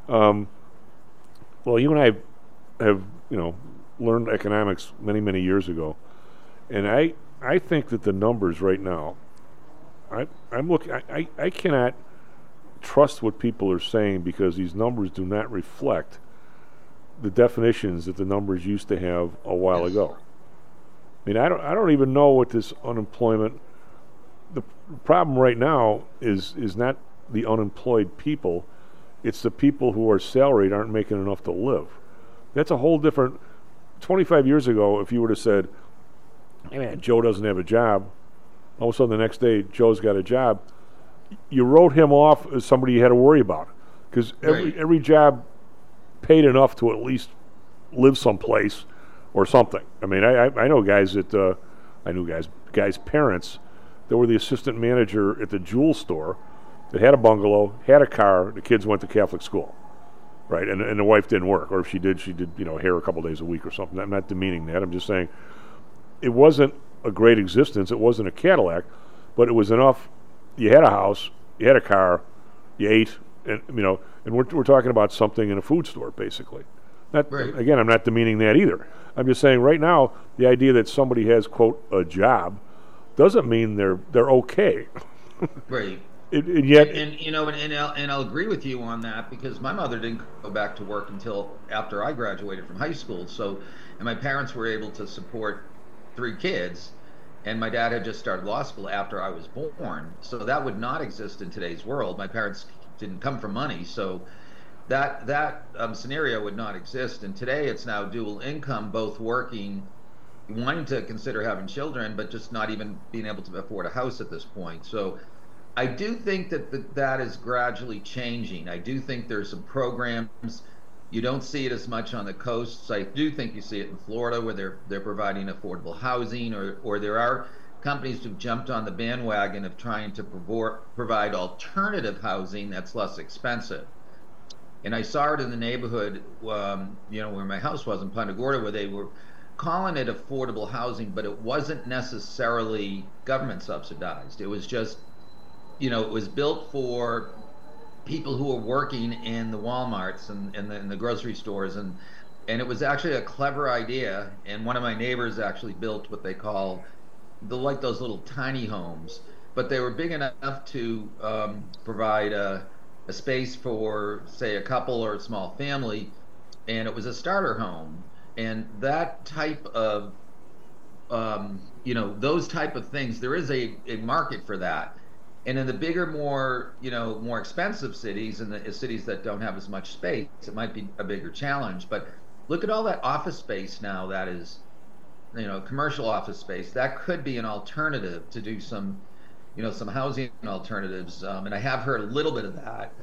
Well, you and I have learned economics many years ago, and I think that the numbers right now, I'm looking. I cannot trust what people are saying, because these numbers do not reflect the definitions that the numbers used to have a while ago. I mean, I don't even know what this unemployment. The problem right now is not the unemployed people; it's the people who are salaried aren't making enough to live. That's a whole different. 25 years ago, if you would have said, "Hey man, Joe doesn't have a job," all of a sudden the next day Joe's got a job, you wrote him off as somebody you had to worry about, because every job paid enough to at least live someplace or something. I mean, I know guys that I knew guys' parents that were the assistant manager at the jewel store that had a bungalow, had a car. The kids went to Catholic school, right? And the wife didn't work, or if she did hair a couple days a week or something. I'm not demeaning that. I'm just saying it wasn't a great existence. It wasn't a Cadillac, but it was enough. You had a house, you had a car, you ate, and and we're talking about something in a food store, basically. Again, I'm not demeaning that either. I'm just saying right now, the idea that somebody has, quote, a job doesn't mean they're okay. Right. And yet, and you know, and I'll agree with you on that, because my mother didn't go back to work until after I graduated from high school. So, and my parents were able to support 3 kids, and my dad had just started law school after I was born. So that would not exist in today's world. My parents didn't come from money, so that scenario would not exist. And today it's now dual income, both working, wanting to consider having children, but just not even being able to afford a house at this point. So I do think that that is gradually changing. I do think there's some programs. You don't see it as much on the coasts. I do think you see it in Florida, where they're providing affordable housing, or there are companies who've jumped on the bandwagon of trying to provide alternative housing that's less expensive. And I saw it in the neighborhood, you know, where my house was in Punta Gorda, where they were calling it affordable housing, but it wasn't necessarily government subsidized. It was just, you know, it was built for people who were working in the Walmarts and the grocery stores, and it was actually a clever idea. And one of my neighbors actually built what they call like those little tiny homes, but they were big enough to provide a space for, say, a couple or a small family, and it was a starter home. And that type of you know, those type of things, there is a market for that. And in the bigger, more expensive cities, and the cities that don't have as much space, it might be a bigger challenge. But look at all that office space now that is, you know, commercial office space. That could be an alternative to do some, you know, some housing alternatives. And I have heard a little bit of that.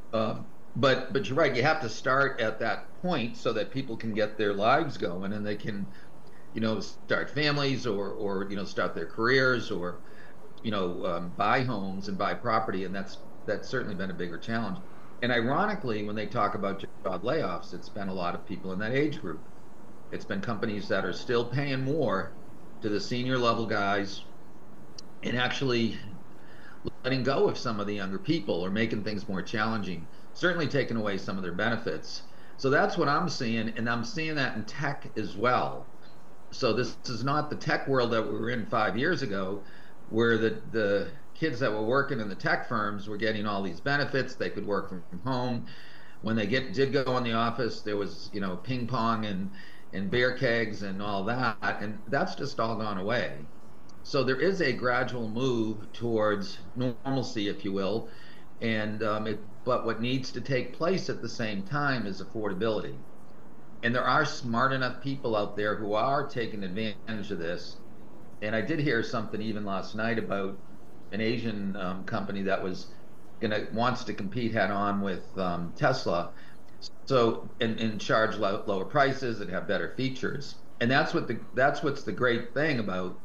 But you're right, you have to start at that point so that people can get their lives going, and they can, you know, start families, or you know, start their careers, or you know, buy homes and buy property. And that's certainly been a bigger challenge. And ironically, when they talk about job layoffs, it's been a lot of people in that age group. It's been companies that are still paying more to the senior level guys, and actually letting go of some of the younger people, or making things more challenging, certainly taking away some of their benefits. So that's what I'm seeing, and I'm seeing that in tech as well. So this is not the tech world that we were in 5 years ago, where the kids that were working in the tech firms were getting all these benefits. They could work from home. When they did go in the office, there was, you know, ping pong and beer kegs and all that, and that's just all gone away. So there is a gradual move towards normalcy, if you will, and but what needs to take place at the same time is affordability. And there are smart enough people out there who are taking advantage of this. And I did hear something even last night about an Asian company that wants to compete head on with Tesla, so and charge lower prices and have better features. And that's what's the great thing about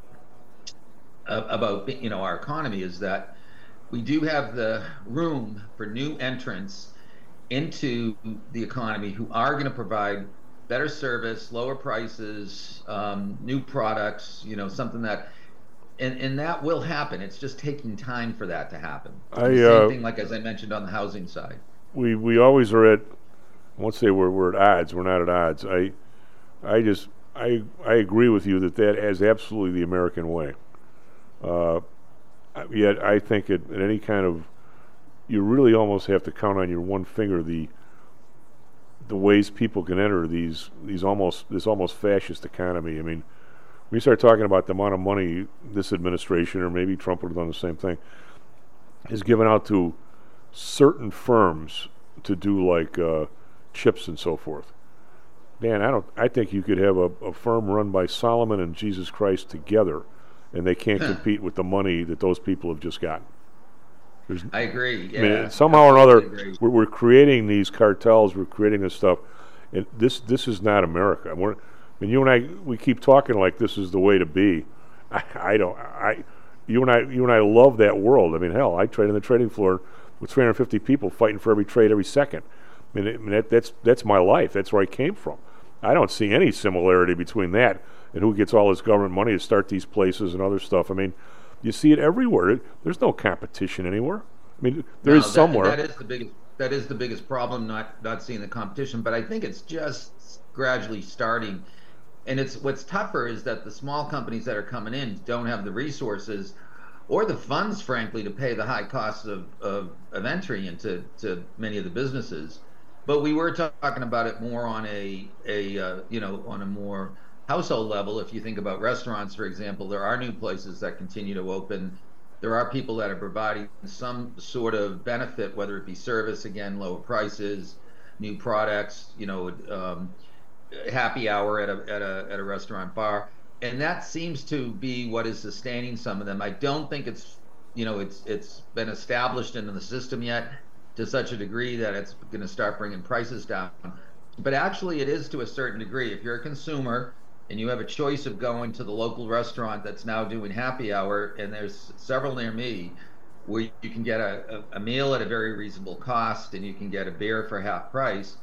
you know, our economy, is that we do have the room for new entrants into the economy who are going to provide better service, lower prices, new products, you know, something that, and that will happen. It's just taking time for that to happen. Same thing, like as I mentioned on the housing side. We always are at, I won't say we're at odds. We're not at odds. I agree with you that is absolutely the American way. Yet I think in any kind of, you really almost have to count on your one finger the ways people can enter this almost fascist economy. I mean, when you start talking about the amount of money this administration, or maybe Trump would have done the same thing, is given out to certain firms to do like chips and so forth. Man, I think you could have a firm run by Solomon and Jesus Christ together, and they can't compete with the money that those people have just gotten. I agree. Yeah, I mean, somehow or another, we're creating these cartels. We're creating this stuff, and this is not America. You and I, we keep talking like this is the way to be. You and I love that world. I mean, hell, I trade on the trading floor with 350 people fighting for every trade every second. I mean, that's my life. That's where I came from. I don't see any similarity between that and who gets all this government money to start these places and other stuff. I mean, you see it everywhere. There's no competition anywhere. I mean, there is somewhere. That is the biggest problem, not seeing the competition. But I think it's just gradually starting. And what's tougher is that the small companies that are coming in don't have the resources, or the funds, frankly, to pay the high costs of entry into many of the businesses. But we were talking about it more on on a more household level. If you think about restaurants, for example, there are new places that continue to open. There are people that are providing some sort of benefit, whether it be service, again, lower prices, new products, happy hour at a restaurant bar. And that seems to be what is sustaining some of them. I don't think it's been established into the system yet to such a degree that it's going to start bringing prices down. But actually, it is to a certain degree. If you're a consumer and you have a choice of going to the local restaurant that's now doing happy hour, and there's several near me where you can get a meal at a very reasonable cost and you can get a beer for half price.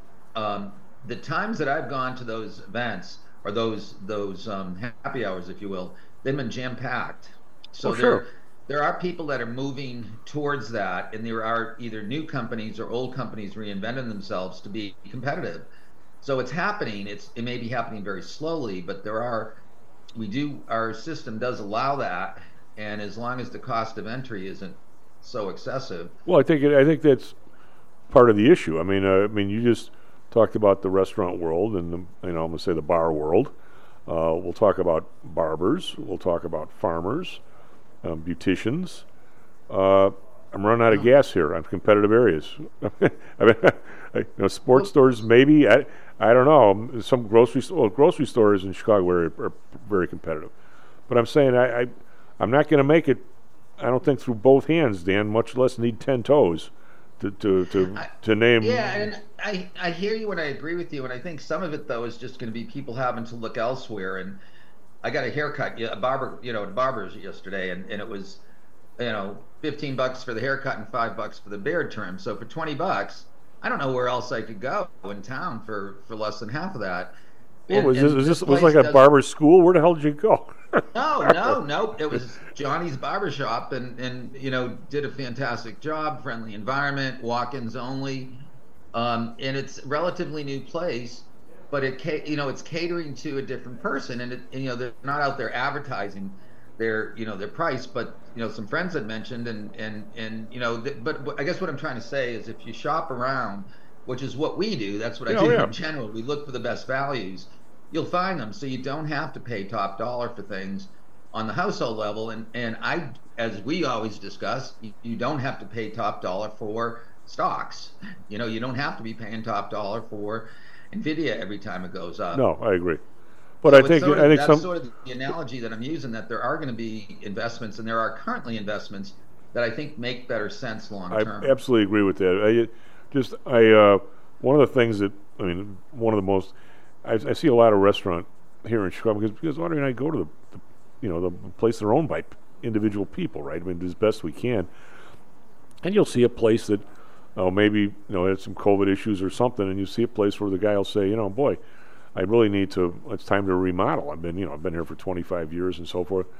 The times that I've gone to those events, or those happy hours, if you will, they've been jam-packed. So there are people that are moving towards that, and there are either new companies or old companies reinventing themselves to be competitive. So it's happening. It may be happening very slowly, but our system does allow that, and as long as the cost of entry isn't so excessive. Well, I think that's part of the issue. I mean, you just talked about the restaurant world and I'm going to say the bar world. We'll talk about barbers. We'll talk about farmers, beauticians. I'm running out of gas here on competitive areas. I mean, sports stores maybe. I don't know. Some grocery stores in Chicago are very competitive. But I'm saying I'm not going to make it. I don't think through both hands, Dan. Much less need 10 toes to name. Yeah, and I hear you and I agree with you, and I think some of it though is just going to be people having to look elsewhere. And I got a haircut, at barber's yesterday, and it was, $15 for the haircut and $5 for the beard trim. So for $20, I don't know where else I could go in town for less than half of that. Was this like a barber school? Where the hell did you go? No. It was Johnny's Barbershop, and did a fantastic job. Friendly environment, walk-ins only, and it's a relatively new place, but it's catering to a different person, and they're not out there advertising their price, but some friends had mentioned, but I guess what I'm trying to say is if you shop around, which is what we do, that's what I do in general. We look for the best values. You'll find them, so you don't have to pay top dollar for things on the household level. And as we always discuss, you don't have to pay top dollar for stocks. You don't have to be paying top dollar for Nvidia every time it goes up. No, I agree. But I think that's sort of the analogy that I'm using, that there are going to be investments, and there are currently investments that I think make better sense long term. I absolutely agree with that. One of the things that one of the most I see a lot of restaurant here in Chicago because Audrey and I go to the place that are owned by individual people, right? I mean, as best we can, and you'll see a place that maybe had some COVID issues or something, and you see a place where the guy will say, boy, I really need to. It's time to remodel. I've been here for 25 years and so forth.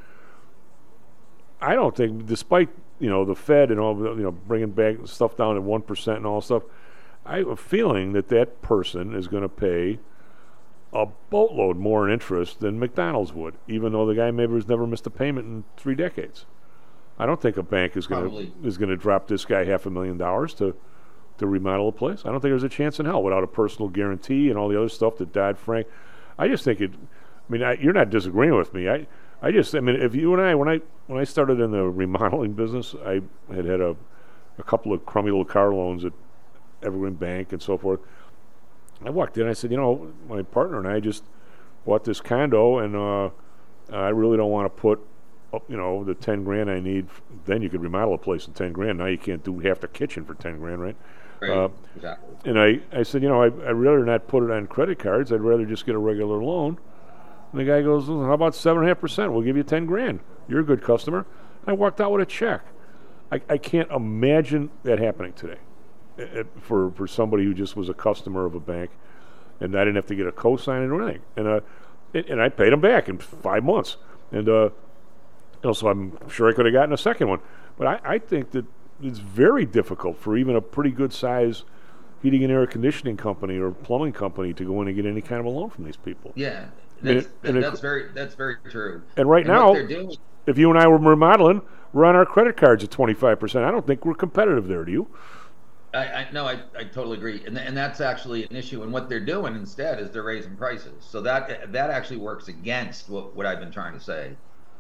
I don't think, despite the Fed and all bringing back stuff down at 1% and all stuff, I have a feeling that person is going to pay a boatload more in interest than McDonald's would, even though the guy maybe has never missed a payment in 3 decades. I don't think a bank is going to drop this guy $500,000 to remodel a place. I don't think there's a chance in hell without a personal guarantee and all the other stuff that Dodd-Frank. I just think it. I mean, you're not disagreeing with me. If you and I, when I started in the remodeling business, I had a couple of crummy little car loans at Evergreen Bank and so forth. I walked in, I said, my partner and I just bought this condo, and I really don't want to put up, the $10,000 I need. Then you could remodel a place in $10,000. Now you can't do half the kitchen for $10,000, right? Right. Exactly. And I said, I'd rather not put it on credit cards. I'd rather just get a regular loan. And the guy goes, well, how about 7.5%? We'll give you $10,000. You're a good customer. I walked out with a check. I can't imagine that happening today. For somebody who just was a customer of a bank, and I didn't have to get a cosign or anything, and I paid them back in 5 months, and so I'm sure I could have gotten a second one, but I think that it's very difficult for even a pretty good size heating and air conditioning company or plumbing company to go in and get any kind of a loan from these people. Yeah, that's very true. And right now, what they're doing, if you and I were remodeling, we're on our credit cards at 25%. I don't think we're competitive there, do you? I totally agree, and that's actually an issue. And what they're doing instead is they're raising prices. So that actually works against what I've been trying to say.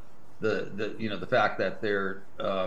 The fact that they're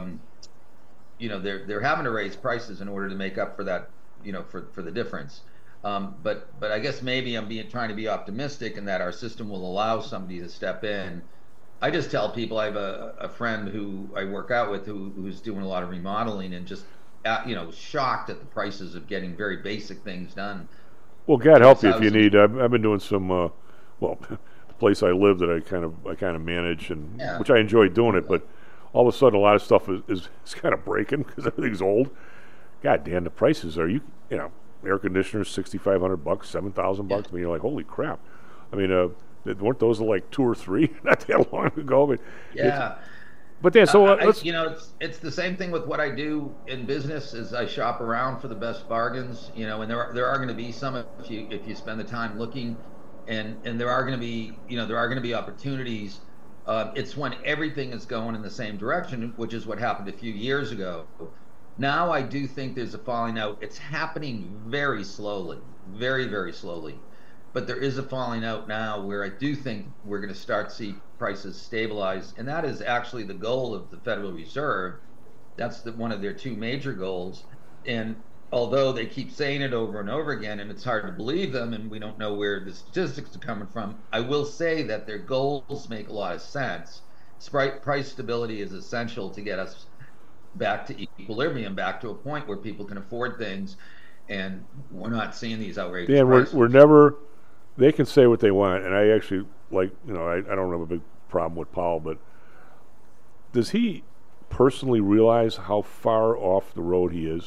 they're having to raise prices in order to make up for that, for the difference. But I guess maybe I'm trying to be optimistic in that our system will allow somebody to step in. I just tell people, I have a friend who I work out with who's doing a lot of remodeling and just shocked at the prices of getting very basic things done. Well, God help you if you need. I've been doing some. The place I live that I kind of manage, and which I enjoy doing it, but all of a sudden a lot of stuff is kind of breaking because everything's old. God damn, the prices are air conditioners $6,500, $7,000. I mean, you're like, holy crap. I mean, weren't those like 2 or 3 not that long ago? But yeah. But then, so it's the same thing with what I do in business. Is I shop around for the best bargains, and there are going to be some if you spend the time looking, and there are going to be opportunities. It's when everything is going in the same direction, which is what happened a few years ago. Now I do think there's a falling out. It's happening very slowly, very, very slowly. But there is a falling out now where I do think we're going to start to see prices stabilize. And that is actually the goal of the Federal Reserve. That's one of their 2 major goals. And although they keep saying it over and over again, and it's hard to believe them, and we don't know where the statistics are coming from, I will say that their goals make a lot of sense. Price stability is essential to get us back to equilibrium, back to a point where people can afford things, and we're not seeing these outrageous prices. We're never. They can say what they want, and I actually I don't have a big problem with Powell, but does he personally realize how far off the road he is?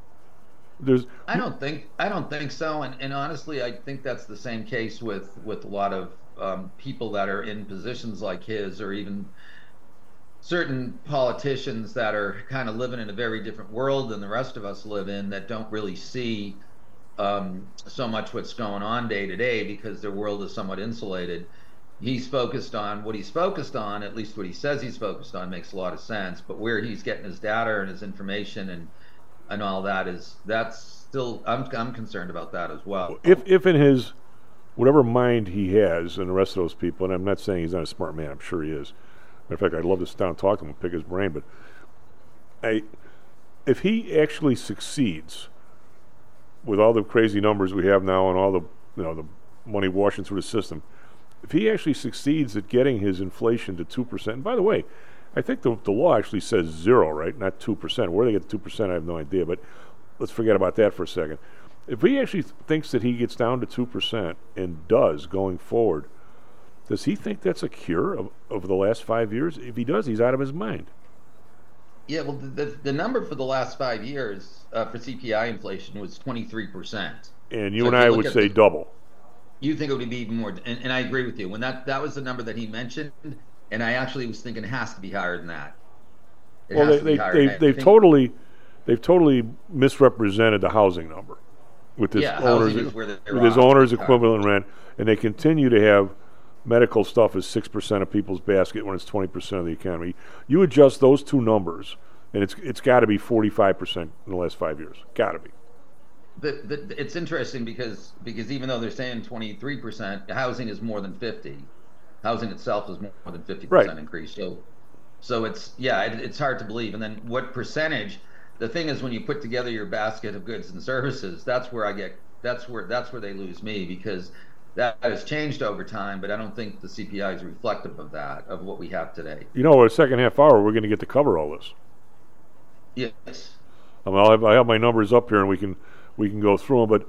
I don't think so, and honestly, I think that's the same case with a lot of people that are in positions like his, or even certain politicians that are kind of living in a very different world than the rest of us live in, that don't really see so much what's going on day to day because their world is somewhat insulated. He's focused on what he's focused on, at least what he says he's focused on makes a lot of sense, but where he's getting his data and his information and all that's still, I'm concerned about that as well. If in his whatever mind he has, and the rest of those people, and I'm not saying he's not a smart man, I'm sure he is. Matter of fact, I'd love to sit down and talk to him and pick his brain, but if he actually succeeds with all the crazy numbers we have now and all the the money washing through the system, if he actually succeeds at getting his inflation to 2%, and by the way, I think the law actually says 0, right? Not 2%. Where they get the 2%, I have no idea, but let's forget about that for a second. If he actually thinks that he gets down to 2% and does going forward, does he think that's a cure of the last 5 years? If he does, he's out of his mind. Yeah, well, the number for the last 5 years for CPI inflation was 23%. And you and I would say double. You think it would be even more, and I agree with you. When that was the number that he mentioned, and I actually was thinking it has to be higher than that. They've totally misrepresented the housing number with this owner's equivalent rent, and they continue to have medical stuff as 6% of people's basket when it's 20% of the economy. You adjust those 2 numbers, and it's got to be 45% in the last 5 years. Got to be. It's interesting because even though they're saying 23%, housing is more than 50%. Housing itself is more than 50% increase. So it's hard to believe. And then what percentage? The thing is, when you put together your basket of goods and services, that's where they lose me, because that has changed over time, but I don't think the CPI is reflective of that, of what we have today. A second half hour, we're going to get to cover all this. Yes. I have my numbers up here, and we can go through them.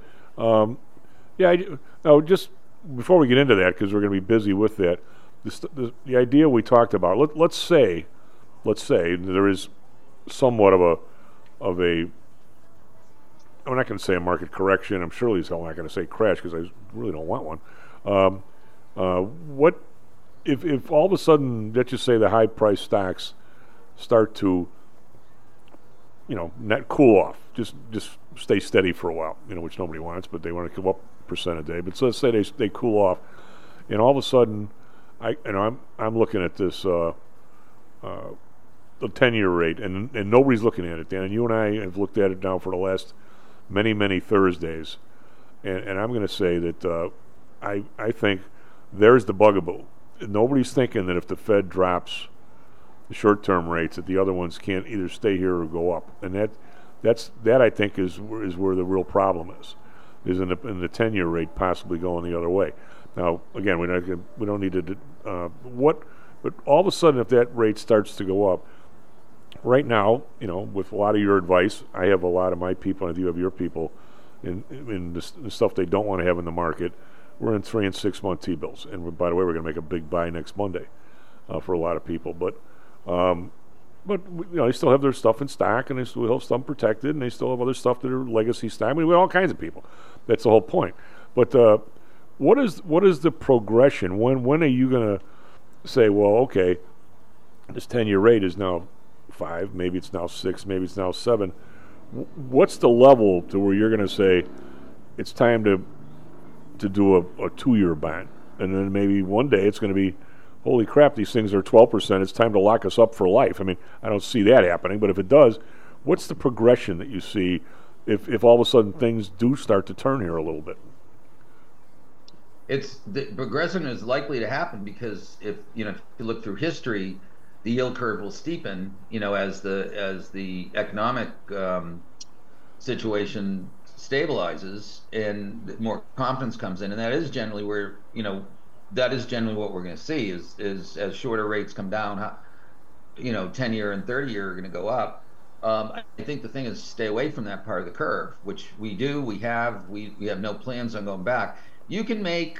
But just before we get into that, because we're going to be busy with that, the idea we talked about. Let's say there is somewhat of a I'm not going to say a market correction. I'm surely as hell not going to say crash, because I really don't want one. What if all of a sudden, let's just say the high price stocks start to not cool off, just stay steady for a while, which nobody wants, but they want to come up % a day. But so let's say they cool off, and all of a sudden, I'm looking at this the 10-year rate, and nobody's looking at it, Dan. And you and I have looked at it now for the last many Thursdays, and I'm going to say that I think there's the bugaboo. Nobody's thinking that if the Fed drops the short-term rates, that the other ones can't either stay here or go up, and that I think is where the real problem is in the 10-year rate possibly going the other way. Now, again, we don't need to but all of a sudden, if that rate starts to go up, right now, with a lot of your advice, I have a lot of my people, and I do have your people, in the stuff they don't want to have in the market. We're in 3 and 6 month T-bills, and by the way, we're going to make a big buy next Monday for a lot of people. But they still have their stuff in stock, and they still have some protected, and they still have other stuff that are legacy stock. I mean, we have all kinds of people. That's the whole point. But what is the progression? When are you going to say, well, okay, this 10-year rate is now 5, maybe it's now 6, maybe it's now 7. What's the level to where you're going to say it's time to do a 2-year bond, and then maybe one day it's going to be, holy crap, these things are 12%. It's time to lock us up for life. I mean, I don't see that happening, but if it does, what's the progression that you see if all of a sudden things do start to turn here a little bit? The progression is likely to happen because if you look through history, the yield curve will steepen, as the economic situation stabilizes and more confidence comes in, and that is generally where that is generally what we're going to see is as shorter rates come down, 10-year and 30-year are going to go up. I think the thing is stay away from that part of the curve, which we do. We have no plans on going back. You can make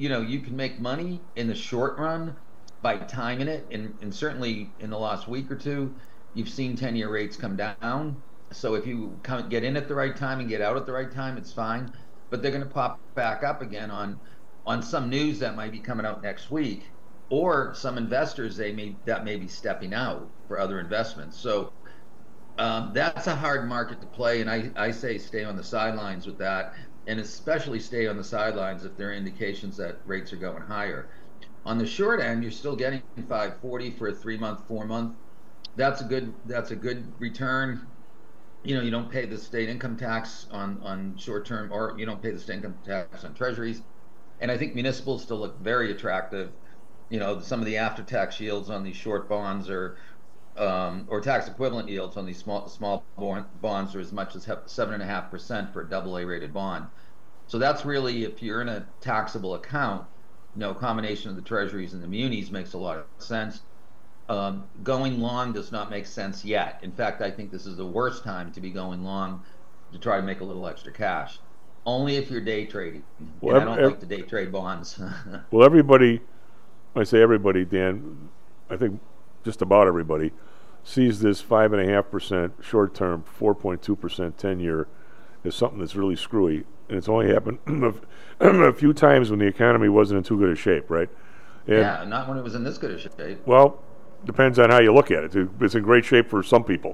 money in the short run by timing it, and certainly in the last week or two, you've seen 10-year rates come down. So if you get in at the right time and get out at the right time, it's fine. But they're going to pop back up again on some news that might be coming out next week, or some investors that may be stepping out for other investments. So that's a hard market to play, and I say stay on the sidelines with that, and especially stay on the sidelines if there are indications that rates are going higher. On the short end, you're still getting 540 for a 3-month, 4-month. That's a good return. You don't pay the state income tax on short term, or you don't pay the state income tax on treasuries. And I think municipals still look very attractive. Some of the after-tax yields on these short bonds or tax equivalent yields on these small bonds are as much as 7.5% for a AA rated bond. So that's really, if you're in a taxable account, a combination of the treasuries and the munis makes a lot of sense. Going long does not make sense yet. In fact, I think this is the worst time to be going long to try to make a little extra cash. Only if you're day trading. Well, and I don't like to day trade bonds. Well, everybody, when I say everybody, Dan, I think just about everybody sees this 5.5% short-term, 4.2% 10-year as something that's really screwy. And it's only happened a few times when the economy wasn't in too good a shape, right? And not when it was in this good a shape. Well, depends on how you look at it. It's in great shape for some people.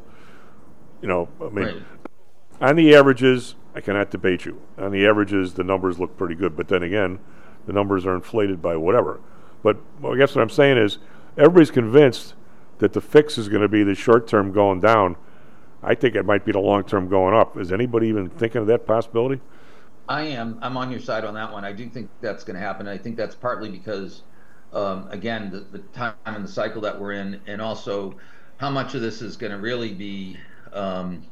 Right. On the averages, I cannot debate you. On the averages, the numbers look pretty good. But then again, the numbers are inflated by whatever. But I guess what I'm saying is everybody's convinced that the fix is going to be the short-term going down. I think it might be the long-term going up. Is anybody even thinking of that possibility? I am. I'm on your side on that one. I do think that's going to happen. I think that's partly because, again, the time in the cycle that we're in, and also how much of this is going to really be, and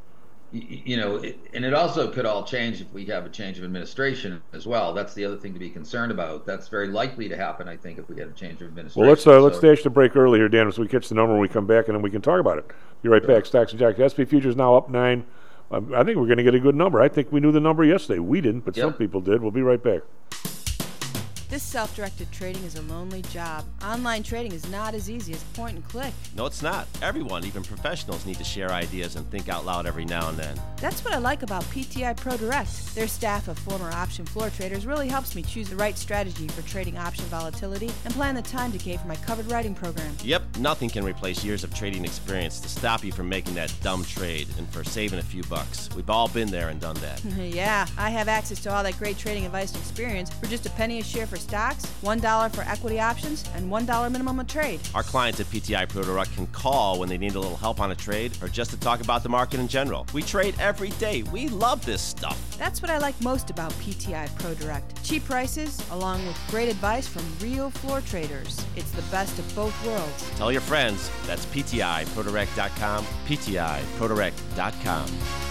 it also could all change if we have a change of administration as well. That's the other thing to be concerned about. That's very likely to happen, I think, if we get a change of administration. Well, let's dash the break early here, Dan, so we catch the number when we come back, and then we can talk about it. Be right back. Stocks and Jocks. SP Futures now up 9. I think we're going to get a good number. I think we knew the number yesterday. We didn't, but some people did. We'll be right back. This self-directed trading is a lonely job. Online trading is not as easy as point and click. No, it's not. Everyone, even professionals, need to share ideas and think out loud every now and then. That's what I like about PTI Pro Direct. Their staff of former option floor traders really helps me choose the right strategy for trading option volatility and plan the time decay for my covered writing program. Yep, nothing can replace years of trading experience to stop you from making that dumb trade and for saving a few bucks. We've all been there and done that. Yeah, I have access to all that great trading advice and experience for just a penny a share for stocks, $1 for equity options, and $1 minimum a trade. Our clients at PTI Pro Direct can call when they need a little help on a trade or just to talk about the market in general. We trade every day. We love this stuff. That's what I like most about PTI Pro Direct. Cheap prices, along with great advice from real floor traders. It's the best of both worlds. Tell your friends. That's PTIProdirect.com, PTIProdirect.com.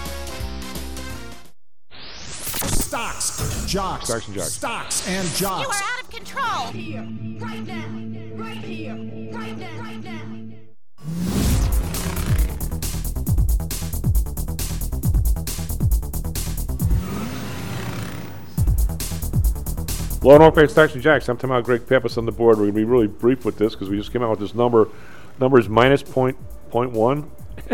Stocks, jocks, Stocks and jocks. Stocks and jocks. You are out of control. Here, right now, right here, right now, right now. Hello and welcome to Stocks and Jocks. I'm talking about Greg Pappas on the board. We're going to be really brief with this because we just came out with this number. Number is minus 0.1.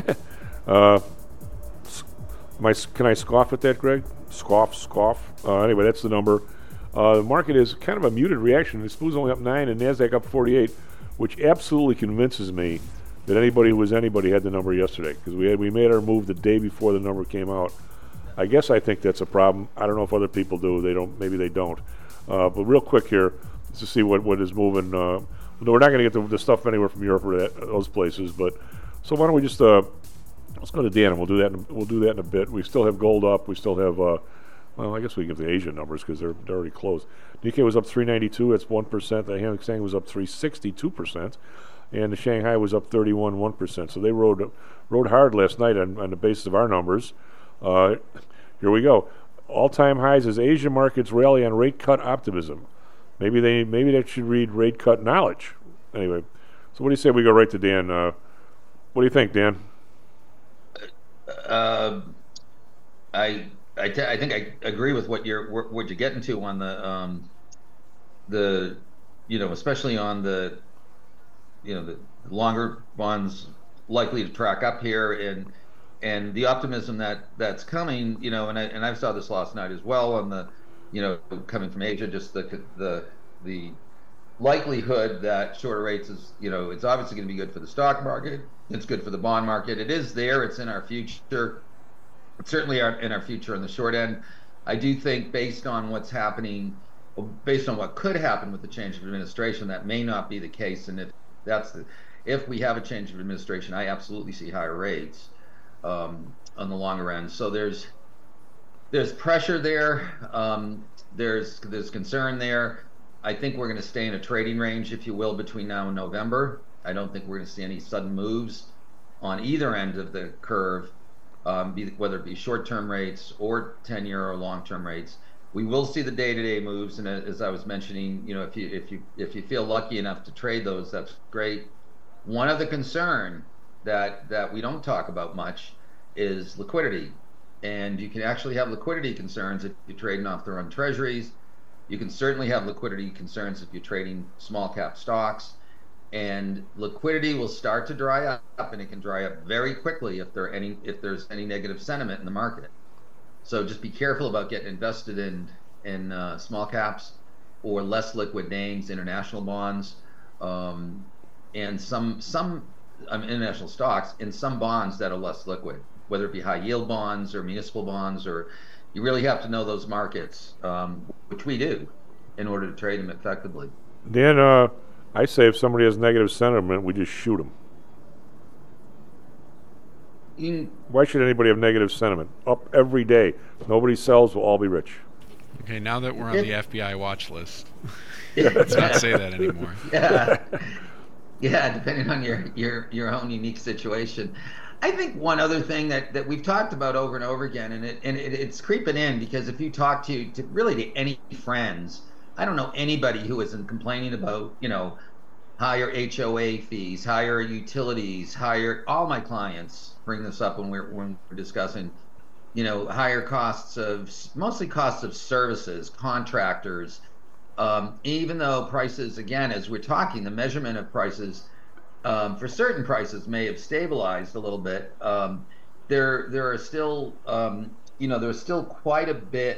Can I scoff at that, Greg? Scoff. Anyway, that's the number. The market is kind of a muted reaction. The SPOO's only up 9 and NASDAQ up 48, which absolutely convinces me that anybody who was anybody had the number yesterday because we made our move the day before the number came out. I guess I think that's a problem. I don't know if other people do. They don't. Maybe they don't. But real quick here, to see what is moving. No, we're not going to get the stuff anywhere from Europe or those places. But so why don't we just let's go to Dan, and we'll do that in a bit. We still have gold up. We still have well, I guess we can give the Asian numbers because they're already closed. Nikkei was up 392. That's 1%. The Hang Seng was up 362%, and the Shanghai was up 1%. So they rode hard last night on the basis of our numbers. Here we go. All-time highs as Asian markets rally on rate cut optimism. Maybe that should read rate cut knowledge. Anyway, so what do you say we go right to Dan? What do you think, Dan? I think I agree with what you're getting to on the especially on the longer bonds likely to track up here and the optimism that's coming, and I saw this last night as well on the, coming from Asia, just the likelihood that shorter rates is, it's obviously going to be good for the stock market. It's good for the bond market. It is there. It's in our future. It's certainly in our future on the short end. I do think based on what's happening, based on what could happen with the change of administration, that may not be the case. And if we have a change of administration, I absolutely see higher rates on the longer end. So there's pressure there. There's concern there. I think we're going to stay in a trading range, if you will, between now and November. I don't think we're going to see any sudden moves on either end of the curve, whether it be short-term rates or 10-year or long-term rates. We will see the day-to-day moves, and as I was mentioning, if you feel lucky enough to trade those, that's great. One other concern that we don't talk about much is liquidity, and you can actually have liquidity concerns if you're trading off their own treasuries. You can certainly have liquidity concerns if you're trading small cap stocks, and liquidity will start to dry up, and it can dry up very quickly if there's any negative sentiment in the market. So just be careful about getting invested in small caps or less liquid names, international bonds, and some international stocks, and some bonds that are less liquid, whether it be high yield bonds or municipal bonds, or you really have to know those markets, which we do, in order to trade them effectively. Dan, I say if somebody has negative sentiment, we just shoot them. Why should anybody have negative sentiment? Up every day. Nobody sells, we'll all be rich. Okay, now that we're on the FBI watch list, let's not say that anymore. Yeah, depending on your own unique situation. I think one other thing that we've talked about over and over again, and it's creeping in, because if you talk to any friends, I don't know anybody who isn't complaining about, higher HOA fees, higher utilities, all my clients bring this up when we're discussing, higher mostly costs of services, contractors, even though prices, again, as we're talking, the measurement of prices for certain prices may have stabilized a little bit. There are still, there's still quite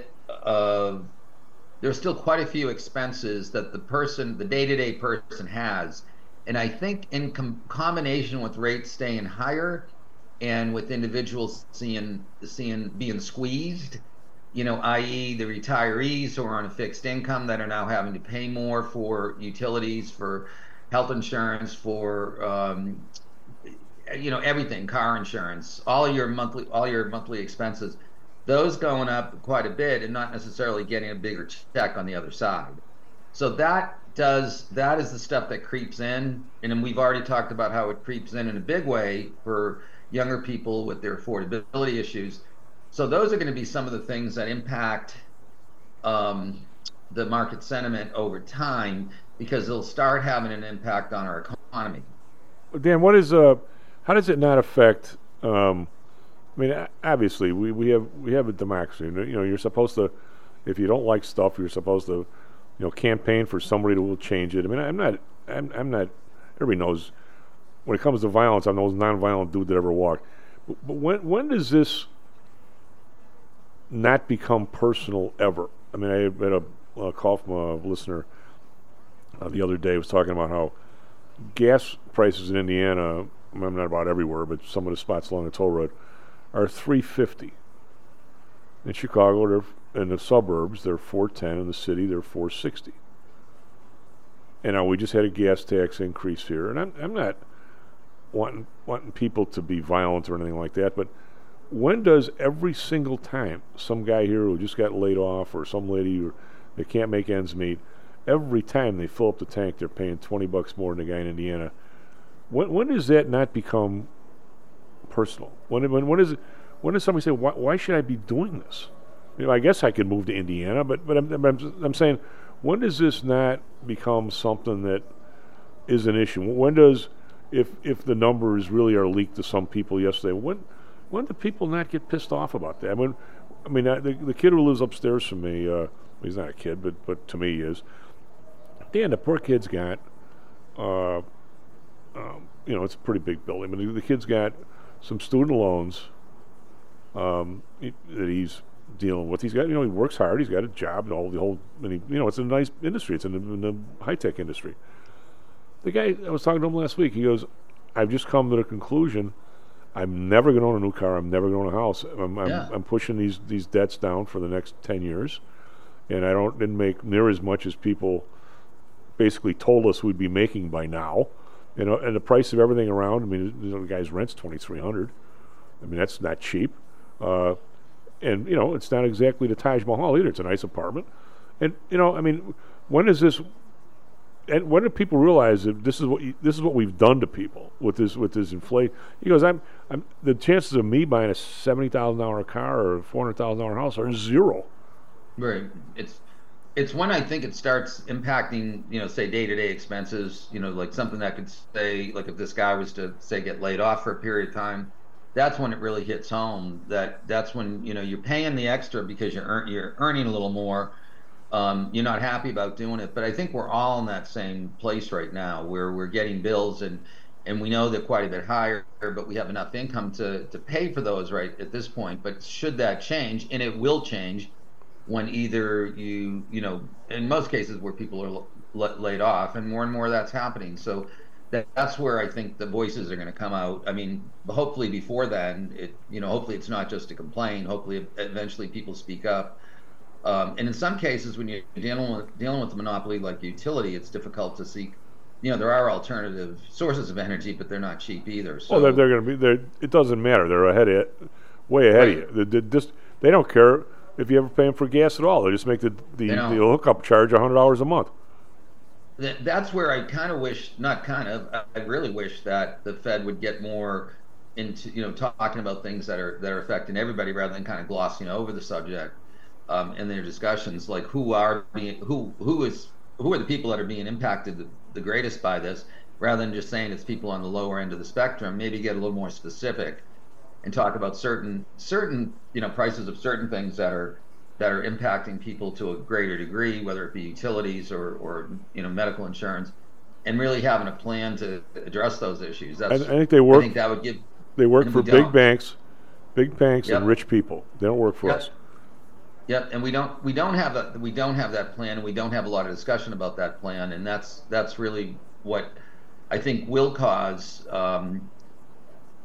a few expenses that the day-to-day person has, and I think in combination with rates staying higher and with individuals being squeezed, i.e. the retirees who are on a fixed income that are now having to pay more for utilities, for health insurance, for everything, car insurance, all your monthly expenses, those going up quite a bit and not necessarily getting a bigger check on the other side. So that is the stuff that creeps in, and then we've already talked about how it creeps in a big way for younger people with their affordability issues. So those are going to be some of the things that impact the market sentiment over time, because they'll start having an impact on our economy. Dan, how does it not affect? I mean, obviously, we have a democracy. You're supposed to, if you don't like stuff, you're supposed to, campaign for somebody that will change it. I mean, I'm not. Everybody knows when it comes to violence, I'm the most nonviolent dude that ever walked. But when does this not become personal ever? I mean, I had a call from a listener the other day. Was talking about how gas prices in Indiana, I'm not about everywhere, but some of the spots along the toll road, are $3.50. In Chicago, in the suburbs, they're $4.10. In the city, they're $4.60. And now we just had a gas tax increase here, and I'm not wanting people to be violent or anything like that, but when does every single time some guy here who just got laid off, or some lady who they can't make ends meet, every time they fill up the tank, they're paying $20 more than the guy in Indiana? When does that not become personal? When does somebody say, why should I be doing this? I guess I could move to Indiana, but I'm saying, when does this not become something that is an issue? When does, if the numbers really are leaked to some people yesterday, when do people not get pissed off about that? The kid who lives upstairs from me, he's not a kid, but to me he is. Dan, the poor kid's got, it's a pretty big building, but the kid's got some student loans that he's dealing with. He's got, he works hard. He's got a job and it's a nice industry. It's in the high-tech industry. The guy, I was talking to him last week, he goes, I've just come to the conclusion, I'm never going to own a new car. I'm never going to own a house. I'm pushing these debts down for the next 10 years, and I didn't make near as much as people basically told us we'd be making by now. And the price of everything around, the guy's rent's $2,300. That's not cheap. And it's not exactly the Taj Mahal either. It's a nice apartment. And when is this? And when do people realize that this is what we've done to people with this inflation? He goes, I'm the chances of me buying a $70,000 car or a $400,000 house are zero. Right. It's when I think it starts impacting, say day-to-day expenses, like something that could say, like if this guy was to say get laid off for a period of time, that's when it really hits home. That's when, you're paying the extra because you're earning a little more. You're not happy about doing it, but I think we're all in that same place right now where we're getting bills and we know they're quite a bit higher, but we have enough income to pay for those right at this point. But should that change, and it will change, when either in most cases where people are laid off, and more that's happening. So that's where I think the voices are going to come out. Hopefully before then, hopefully it's not just a complaint. Hopefully eventually people speak up. And in some cases, when you're dealing with a monopoly like utility, it's difficult to seek. There are alternative sources of energy, but they're not cheap either. So, well, they're going to be there. It doesn't matter. They're way ahead of you. They don't care if you ever pay them for gas at all. They just make the hookup charge $100 a month. That's where I kind of wish, I really wish that the Fed would get more into talking about things that are affecting everybody rather than kind of glossing over the subject. In their discussions, like who are the people that are being impacted the greatest by this, rather than just saying it's people on the lower end of the spectrum. Maybe get a little more specific and talk about certain prices of certain things that are impacting people to a greater degree, whether it be utilities or medical insurance, and really having a plan to address those issues. I think they work. I think that would give. They work for big banks Yep. and rich people. They don't work for us. Yep, and we don't have that plan, and we don't have a lot of discussion about that plan, and that's really what I think will cause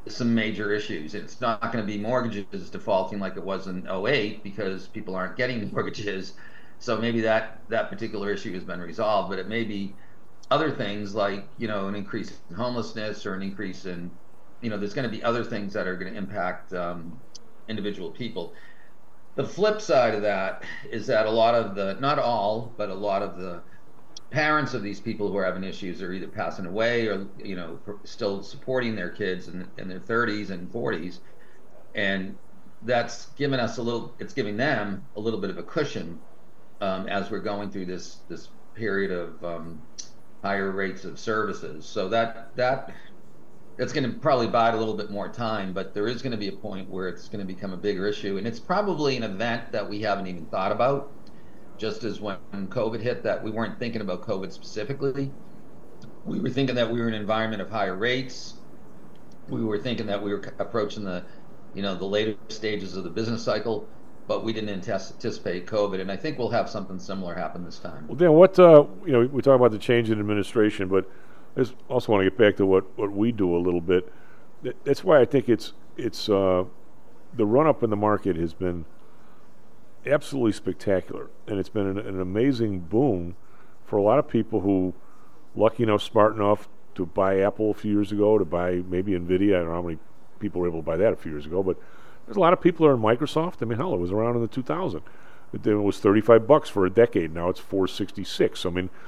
some major issues. It's not going to be mortgages defaulting like it was in 2008 because people aren't getting mortgages. So maybe that particular issue has been resolved, but it may be other things like, an increase in homelessness or an increase in, there's going to be other things that are going to impact individual people. The flip side of that is that a lot of the, not all, but a lot of the parents of these people who are having issues are either passing away or, still supporting their kids in their 30s and 40s. And that's given us it's giving them a little bit of a cushion as we're going through this period of higher rates of services. So that's going to probably bide a little bit more time, but there is going to be a point where it's going to become a bigger issue. And it's probably an event that we haven't even thought about. Just as when COVID hit, that we weren't thinking about COVID specifically. We were thinking that we were in an environment of higher rates. We were thinking that we were approaching the later stages of the business cycle, but we didn't anticipate COVID. And I think we'll have something similar happen this time. Well, Dan, we talk about the change in administration, but I also want to get back to what we do a little bit. That's why I think it's the run-up in the market has been absolutely spectacular, and it's been an amazing boom for a lot of people who lucky enough, smart enough to buy Apple a few years ago, to buy maybe NVIDIA. I don't know how many people were able to buy that a few years ago, but there's a lot of people who are in Microsoft. I mean, hell, it was around in the 2000. It was $35 for a decade. Now it's $466. I mean,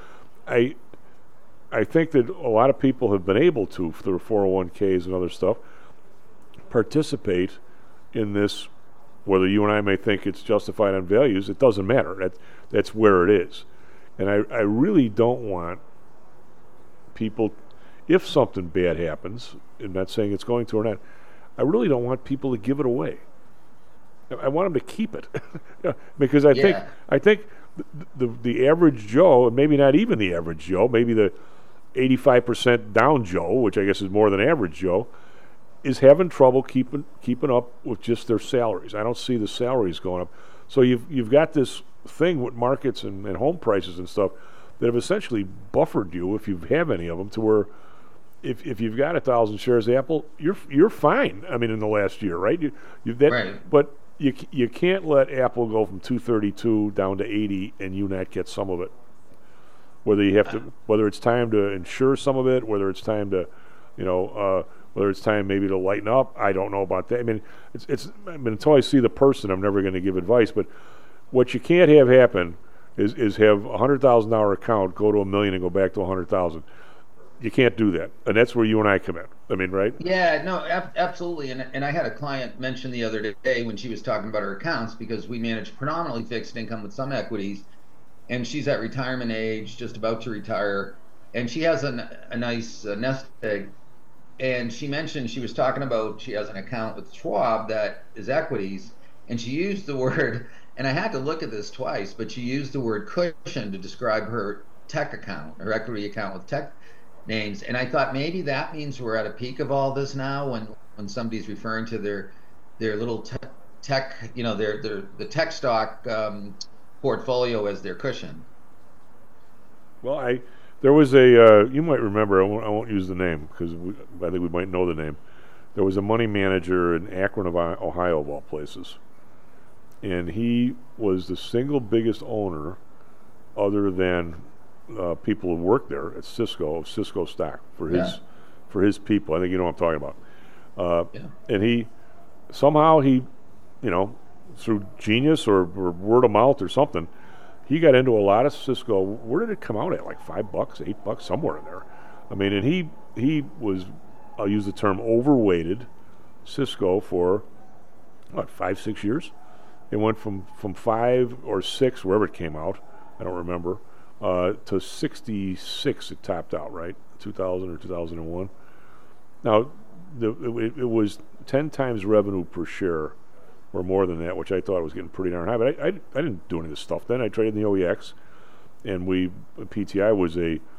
I think that a lot of people have been able to, through 401ks and other stuff, participate in this. Whether you and I may think it's justified on values, it doesn't matter. That's where it is. And I really don't want people, if something bad happens, I'm not saying it's going to or not, I really don't want people to give it away. I want them to keep it. Because I think the average Joe, and maybe not even the average Joe, maybe the 85% down Joe, which I guess is more than average Joe, is having trouble keeping up with just their salaries. I don't see the salaries going up. So you've got this thing with markets and home prices and stuff that have essentially buffered you, if you have any of them, to where if you've got 1,000 shares of Apple, you're fine. I mean, in the last year, right? Right. But you can't let Apple go from 232 down to 80 and you not get some of it. Whether it's time to insure some of it, whether it's time to, whether it's time maybe to lighten up, I don't know about that. I mean, until I see the person, I'm never going to give advice. But what you can't have happen is have a $100,000 account go to $1 million and go back to 100,000. You can't do that, and that's where you and I come in. I mean, right? Yeah, no, absolutely. And I had a client mention the other day when she was talking about her accounts, because we manage predominantly fixed income with some equities, and she's at retirement age, just about to retire, and she has a nice nest egg. And she mentioned, she was talking about, she has an account with Schwab that is equities, and she used the word, and I had to look at this twice, but she used the word cushion to describe her tech account, her equity account with tech names. And I thought maybe that means we're at a peak of all this now, when somebody's referring to their little tech, the tech stock portfolio as their cushion. Well, there was a, you might remember, I won't use the name because I think we might know the name. There was a money manager in Akron, Ohio, of all places. And he was the single biggest owner, other than people who worked there at Cisco stock for his people. I think you know what I'm talking about. And he somehow, through genius or word of mouth or something, he got into a lot of Cisco. Where did it come out at? Like $5, $8, somewhere in there. I mean, and he was, I'll use the term, overweighted Cisco for, 5-6 years? It went from 5 or 6, wherever it came out, I don't remember, to 66 it topped out, right? 2000 or 2001. Now, it was 10 times revenue per share, or more than that, which I thought was getting pretty darn high. But I didn't do any of this stuff then. I traded in the OEX, and PTI was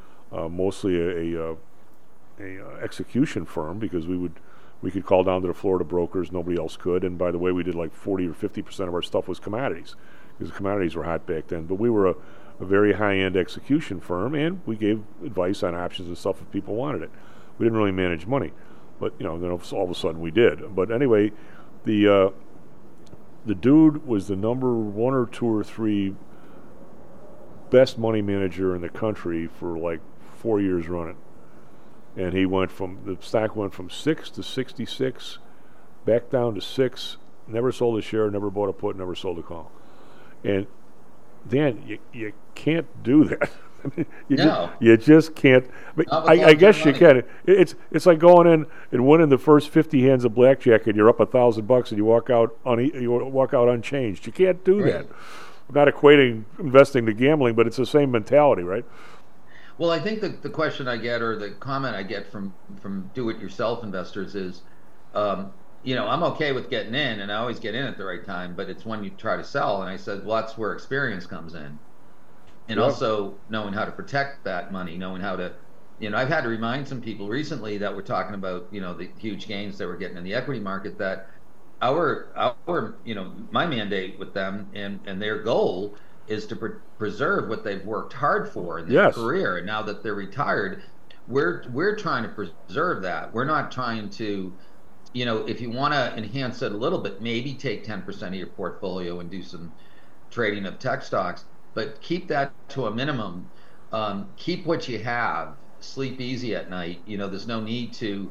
mostly a execution firm, because we could call down to the Florida brokers. Nobody else could. And by the way, we did like 40 or 50% of our stuff was commodities, because commodities were hot back then. But we were a very high-end execution firm, and we gave advice on options and stuff if people wanted it. We didn't really manage money. But then all of a sudden we did. But anyway, the dude was the number 1 or 2 or 3 best money manager in the country for like 4 years running. And the stock went from 6 to 66, back down to 6, never sold a share, never bought a put, never sold a call. And Dan, you can't do that. You just can't. I guess you can. It's like going in and winning the first 50 hands of blackjack, and you're up $1,000, and you walk out unchanged. You can't do that. I'm not equating investing to gambling, but it's the same mentality, right? Well, I think the question I get, or the comment I get from do-it-yourself investors is, I'm okay with getting in, and I always get in at the right time, but it's when you try to sell. And I said, well, that's where experience comes in. And also knowing how to protect that money, knowing how to, I've had to remind some people recently that we're talking about, the huge gains that we're getting in the equity market, that our my mandate with them and their goal is to preserve what they've worked hard for in their career. And now that they're retired, we're trying to preserve that. We're not trying to, if you want to enhance it a little bit, maybe take 10% of your portfolio and do some trading of tech stocks. But keep that to a minimum. Keep what you have. Sleep easy at night. There's no need to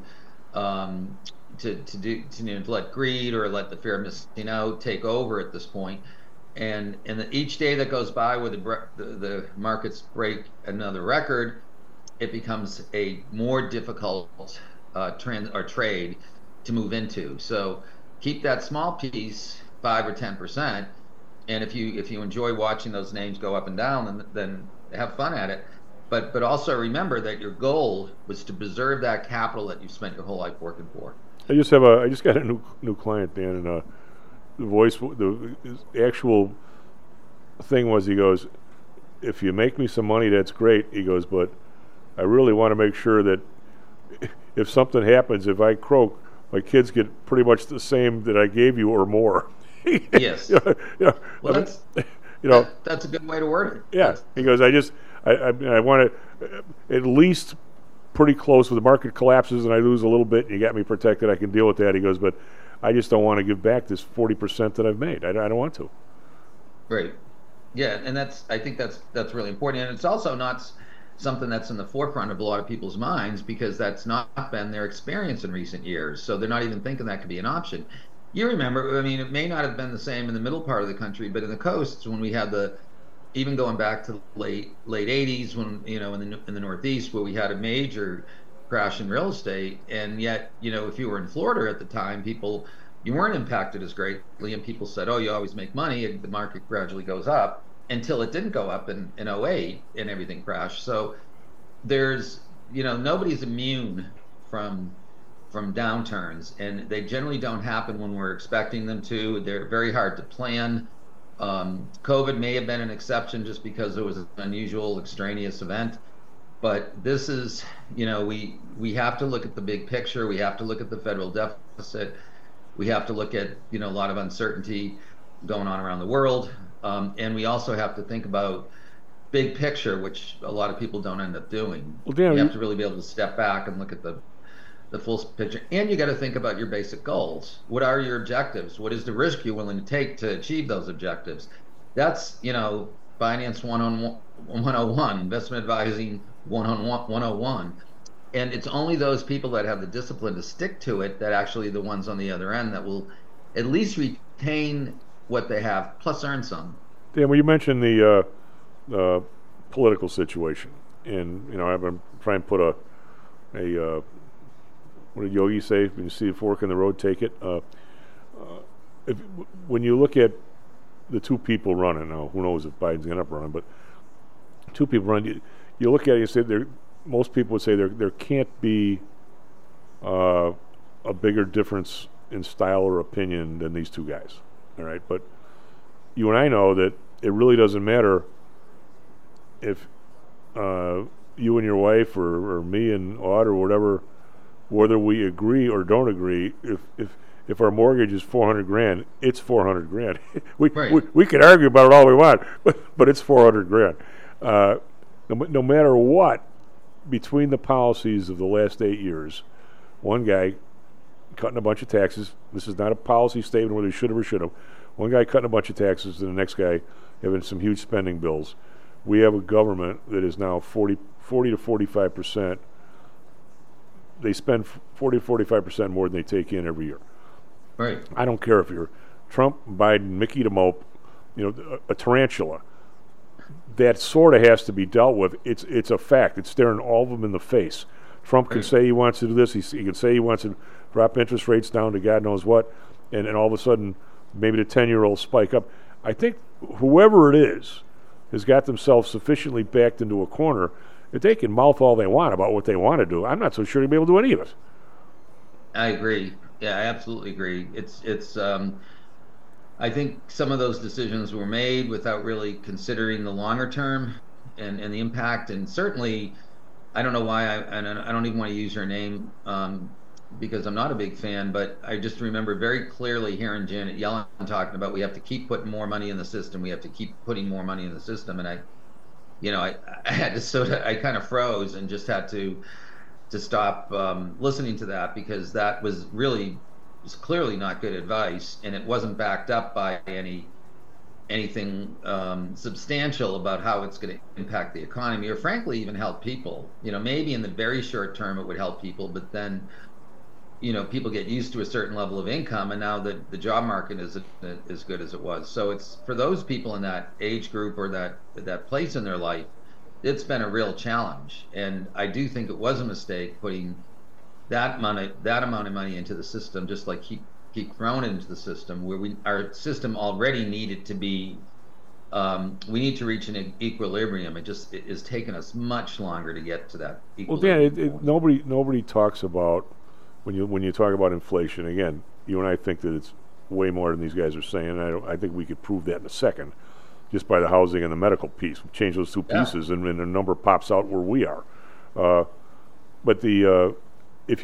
let greed or let the fear of missing out take over at this point. And each day that goes by where the markets break another record, it becomes a more difficult trade to move into. So keep that small piece, 5 or 10%. And if you enjoy watching those names go up and down, then have fun at it. But also remember that your goal was to preserve that capital that you've spent your whole life working for. I just got a new client, Dan, and the actual thing was, he goes, if you make me some money, that's great. He goes, but I really want to make sure that if something happens, if I croak, my kids get pretty much the same that I gave you or more. Yes. Well, that's a good way to word it. Yeah. He goes, I want to at least pretty close. When the market collapses and I lose a little bit, and you got me protected, I can deal with that. He goes, but I just don't want to give back this 40% that I've made. I don't want to. Right. Yeah, and I think that's really important, and it's also not something that's in the forefront of a lot of people's minds, because that's not been their experience in recent years. So they're not even thinking that could be an option. You remember, it may not have been the same in the middle part of the country, but in the coasts, when we had even going back to the late 80s, when in the Northeast, where we had a major crash in real estate, and yet if you were in Florida at the time, you weren't impacted as greatly, and people said, oh, you always make money, and the market gradually goes up, until it didn't go up in 08 and everything crashed. So there's nobody's immune from downturns, and they generally don't happen when we're expecting them to. They're very hard to plan. COVID may have been an exception just because it was an unusual extraneous event, but this is, we have to look at the big picture. We have to look at the federal deficit. We have to look at a lot of uncertainty going on around the world, and we also have to think about big picture, which a lot of people don't end up doing. Well, Dan, you have to really be able to step back and look at the full picture, and you got to think about your basic goals. What are your objectives? What is the risk you're willing to take to achieve those objectives? That's finance 101, investment advising 101, and it's only those people that have the discipline to stick to it that actually the ones on the other end that will at least retain what they have plus earn some. Dan, well, you mentioned the political situation, and I've been trying to put a what did Yogi say? When you see a fork in the road, take it. When you look at the two people running, now who knows if Biden's going to end up running, but two people running, you look at it and say most people would say there can't be a bigger difference in style or opinion than these two guys. All right, but you and I know that it really doesn't matter if you and your wife or me and Aud or whatever, whether we agree or don't agree. If our mortgage is $400,000, it's $400,000. We can argue about it all we want, but it's $400,000. No matter what, between the policies of the last 8 years, one guy cutting a bunch of taxes. This is not a policy statement whether he should have or should have. One guy cutting a bunch of taxes and the next guy having some huge spending bills. We have a government that is now 40 to 45%. They spend 40 to 45% more than they take in every year. Right. I don't care if you're Trump, Biden, Mickey the Mope, a tarantula. That sort of has to be dealt with. It's a fact. It's staring all of them in the face. Trump can say he wants to do this. He can say he wants to drop interest rates down to God knows what, and all of a sudden maybe the 10-year-old spike up. I think whoever it is has got themselves sufficiently backed into a corner that they can mouth all they want about what they want to do. I'm not so sure they'll be able to do any of it. I agree. Yeah, I absolutely agree. I think some of those decisions were made without really considering the longer term and the impact. And certainly, I don't know why I don't even want to use her name because I'm not a big fan, but I just remember very clearly hearing Janet Yellen talking about we have to keep putting more money in the system. We have to keep putting more money in the system. And I had to I kind of froze and just had to stop listening to that because that was clearly not good advice, and it wasn't backed up by anything substantial about how it's going to impact the economy or frankly even help people. Maybe in the very short term it would help people, but then people get used to a certain level of income, and now the job market isn't as good as it was. So it's for those people in that age group or that place in their life, it's been a real challenge. And I do think it was a mistake putting that amount of money into the system, just like keep throwing it into the system where our system already needed to be. We need to reach an equilibrium. It is taking us much longer to get to that equilibrium. Well, Dan, nobody talks about when you talk about inflation. Again, you and I think that it's way more than these guys are saying. I think we could prove that in a second, just by the housing and the medical piece. We change those two pieces, and the number pops out where we are. But if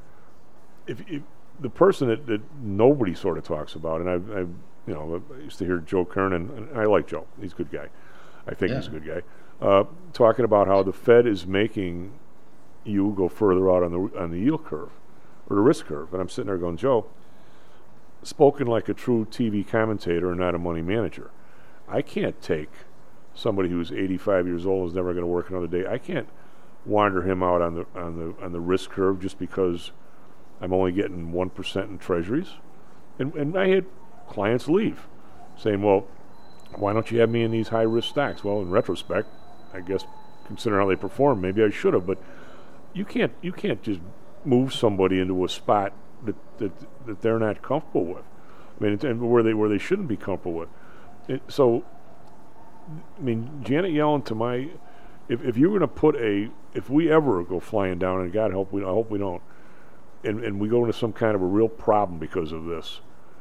the person that nobody sort of talks about, and I used to hear Joe Kernan, and I like Joe. He's a good guy. I think he's a good guy. Talking about how the Fed is making you go further out on the yield curve or the risk curve, and I'm sitting there going, Joe, spoken like a true TV commentator and not a money manager. I can't take somebody who's 85 years old and is never going to work another day. I can't wander him out on the risk curve just because I'm only getting 1% in treasuries. And I had clients leave saying, well, why don't you have me in these high risk stocks? Well, in retrospect, I guess considering how they perform, maybe I should have, but you can't just move somebody into a spot that they're not comfortable with. I mean, and where they shouldn't be comfortable with. So, I mean, Janet Yellen, if you're going to put if we ever go flying down, and God help, I hope we don't, and we go into some kind of a real problem because of this,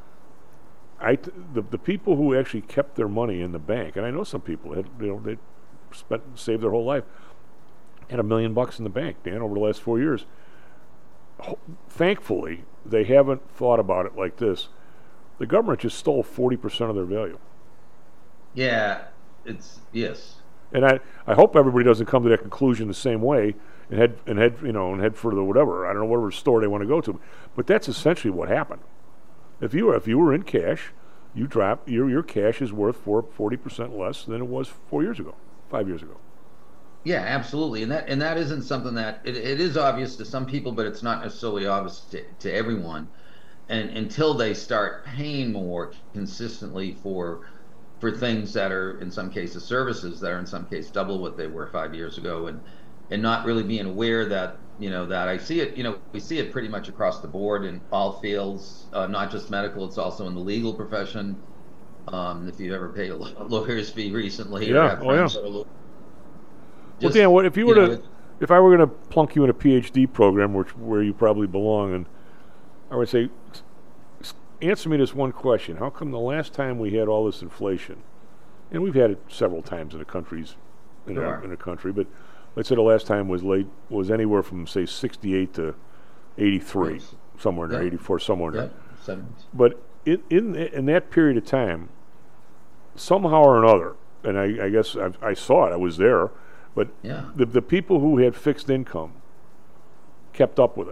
the people who actually kept their money in the bank, and I know some people they saved their whole life, had $1 million in the bank, Dan, over the last 4 years. Thankfully, they haven't thought about it like this. The government just stole 40% of their value. Yeah, yes. And I hope everybody doesn't come to that conclusion the same way and head for the whatever. I don't know whatever store they want to go to, but that's essentially what happened. If you were in cash, you drop your cash is worth 40% less than it was 5 years ago. Yeah, absolutely, and that isn't something that it is obvious to some people, but it's not necessarily obvious to everyone. And until they start paying more consistently for things that are in some cases services that are in some cases double what they were 5 years ago, and not really being aware that that I see it. We see it pretty much across the board in all fields, not just medical. It's also in the legal profession. If you've ever paid a lawyer's fee recently, or have friends that are well, Dan, what if if I were going to plunk you in a PhD program, where you probably belong, and I would say, answer me this one question: how come the last time we had all this inflation, and we've had it several times in the countries, in a country, but let's say the last time was anywhere from say 68 to 83, somewhere in there, 84, somewhere in there. But in that period of time, somehow or another, and I guess I saw it, I was there, but the people who had fixed income kept up with it.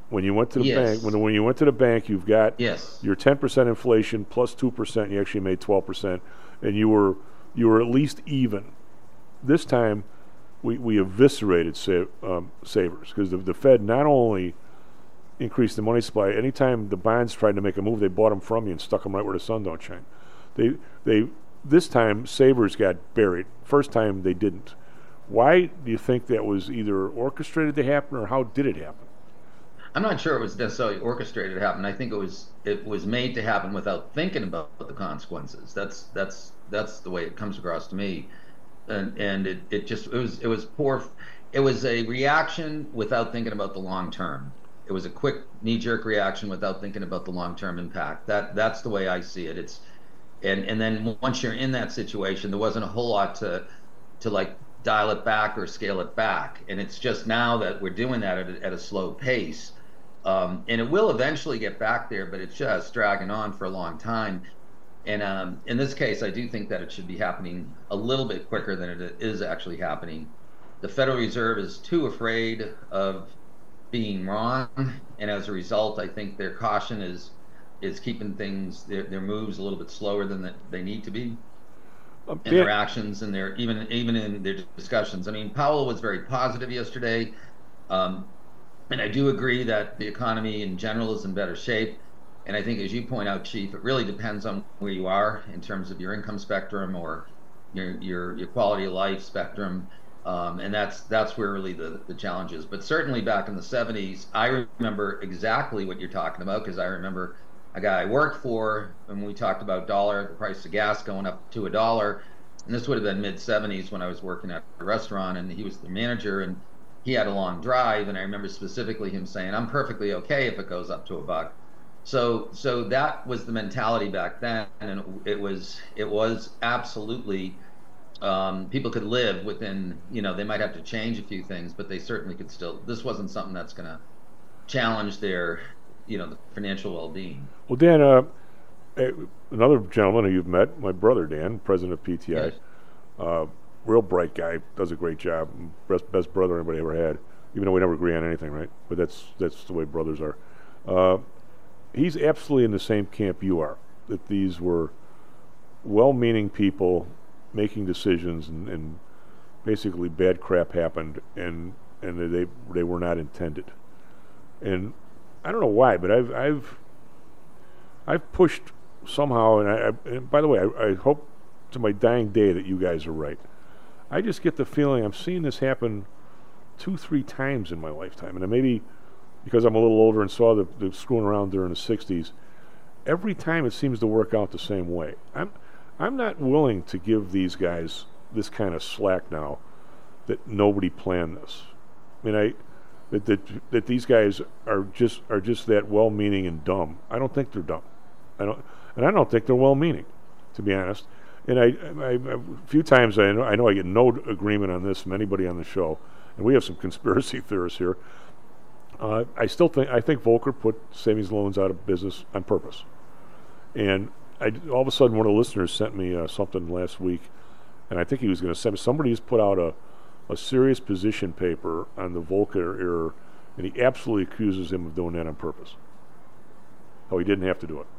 When you went to the Yes. bank, when you went to the bank, you've got Yes. your 10% inflation plus 2%. You actually made 12%, and you were at least even. This time, we eviscerated savers because the Fed not only increased the money supply. Anytime the bonds tried to make a move, they bought them from you and stuck them right where the sun don't shine. This time savers got buried. First time they didn't. Why do you think that was either orchestrated to happen, or how did it happen? I'm not sure it was necessarily orchestrated to happen. I think it was made to happen without thinking about the consequences. That's the way it comes across to me, and it was poor. It was a reaction without thinking about the long term. It was a quick knee-jerk reaction without thinking about the long-term impact. That's the way I see it. And then once you're in that situation, there wasn't a whole lot to like dial it back or scale it back. And it's just now that we're doing that at a slow pace. And it will eventually get back there, but it's just dragging on for a long time. And in this case, I do think that it should be happening a little bit quicker than it is actually happening. The Federal Reserve is too afraid of being wrong, and as a result, I think their caution is keeping things, their moves a little bit slower than they need to be. In their actions and their even in their discussions. I mean, Powell was very positive yesterday, and I do agree that the economy in general is in better shape. And I think, as you point out, Chief, it really depends on where you are in terms of your income spectrum or your quality of life spectrum. And that's where really the challenge is. But certainly back in the 70s, I remember exactly what you're talking about, because I remember a guy I worked for when we talked about the price of gas going up to $1. And this would have been mid-70s when I was working at a restaurant, and he was the manager, and he had a long drive. And I remember specifically him saying, "I'm perfectly okay if it goes up to $1." So that was the mentality back then, and it was absolutely. People could live within, they might have to change a few things, but they certainly could still. This wasn't something that's going to challenge their, the financial well-being. Well, Dan, another gentleman who you've met, my brother Dan, president of PTI, Yes. Real bright guy, does a great job, best brother anybody ever had, even though we never agree on anything, right? But that's the way brothers are. He's absolutely in the same camp you are, that these were well-meaning people making decisions, and basically bad crap happened, and they were not intended. And I don't know why, but I've pushed somehow, and by the way, I hope to my dying day that you guys are right. I just get the feeling I'm seeing this happen 2-3 times in my lifetime, and maybe because I'm a little older and saw the screwing around during the 60s, every time it seems to work out the same way. I'm not willing to give these guys this kind of slack now that nobody planned this. I mean, that these guys are just that well-meaning and dumb. I don't think they're dumb. I don't think they're well-meaning, to be honest. And I a few times I know I get no agreement on this from anybody on the show, and we have some conspiracy theorists here. I think Volcker put savings loans out of business on purpose, and all of a sudden one of the listeners sent me something last week, and I think he was going to send me. Somebody has put out a serious position paper on the Volcker error, and he absolutely accuses him of doing that on purpose. Oh, he didn't have to do it.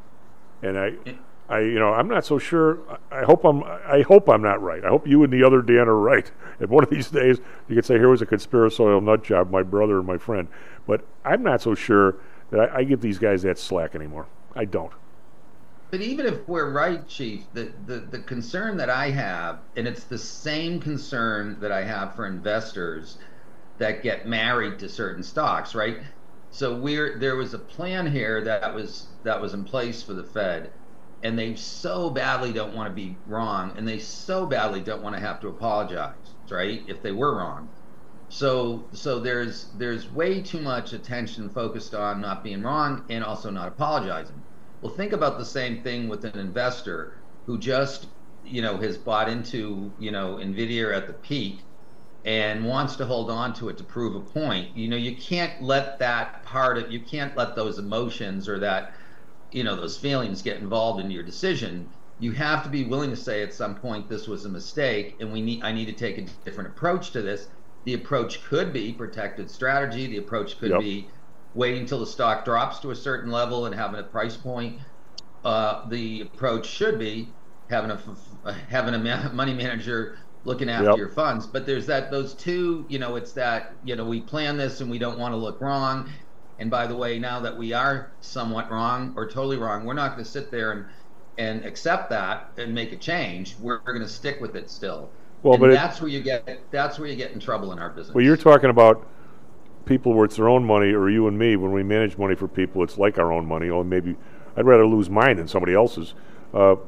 And I'm not so sure. I hope I'm not right. I hope you and the other Dan are right. And one of these days you could say, here was a conspiratorial nut job, my brother and my friend. But I'm not so sure that I give these guys that slack anymore. I don't. But even if we're right, Chief, the concern that I have, and it's the same concern that I have for investors that get married to certain stocks, right? So there was a plan here that was in place for the Fed, and they so badly don't want to be wrong, and they so badly don't want to have to apologize, right, if they were wrong. So there's way too much attention focused on not being wrong and also not apologizing. Well, think about the same thing with an investor who just, has bought into, NVIDIA at the peak and wants to hold on to it to prove a point. You can't let you can't let those emotions or that, those feelings get involved in your decision. You have to be willing to say at some point this was a mistake, and I need to take a different approach to this. The approach could be protected strategy. The approach could be waiting till the stock drops to a certain level and having a price point. The approach should be having a money manager looking after your funds. But there's those two, it's that, we plan this and we don't want to look wrong. And by the way, now that we are somewhat wrong or totally wrong, we're not going to sit there and accept that and make a change. We're going to stick with it still. Well, but that's where you get in trouble in our business. Well, you're talking about people where it's their own money, or you and me, when we manage money for people, it's like our own money. Or maybe I'd rather lose mine than somebody else's. And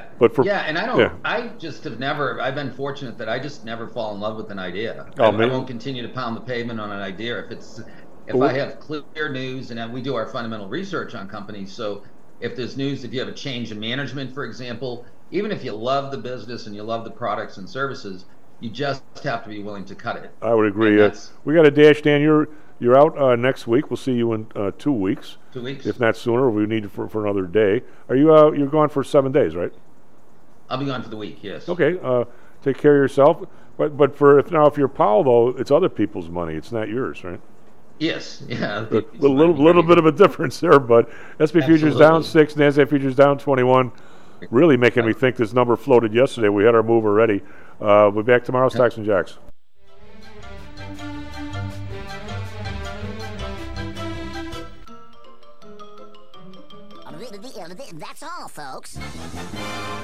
I just have never. I've been fortunate that I just never fall in love with an idea. I won't continue to pound the pavement on an idea if I have clear news, and we do our fundamental research on companies. So if there's news, if you have a change in management, for example, even if you love the business and you love the products and services, you just have to be willing to cut it. I would agree. We got a dash, Dan. You're out next week. We'll see you in 2 weeks. 2 weeks, if not sooner. We need it for another day. Are you out? You're gone for 7 days, right? I'll be gone for the week. Yes. Okay. Take care of yourself. But if you're Powell, though, it's other people's money. It's not yours, right? Yes. Yeah. A little bit of a difference there, but SP futures down 6, NASDAQ futures down 21. Really making me think this number floated yesterday. We had our move already. We'll be back tomorrow. Stocks and Jacks. That's all, folks.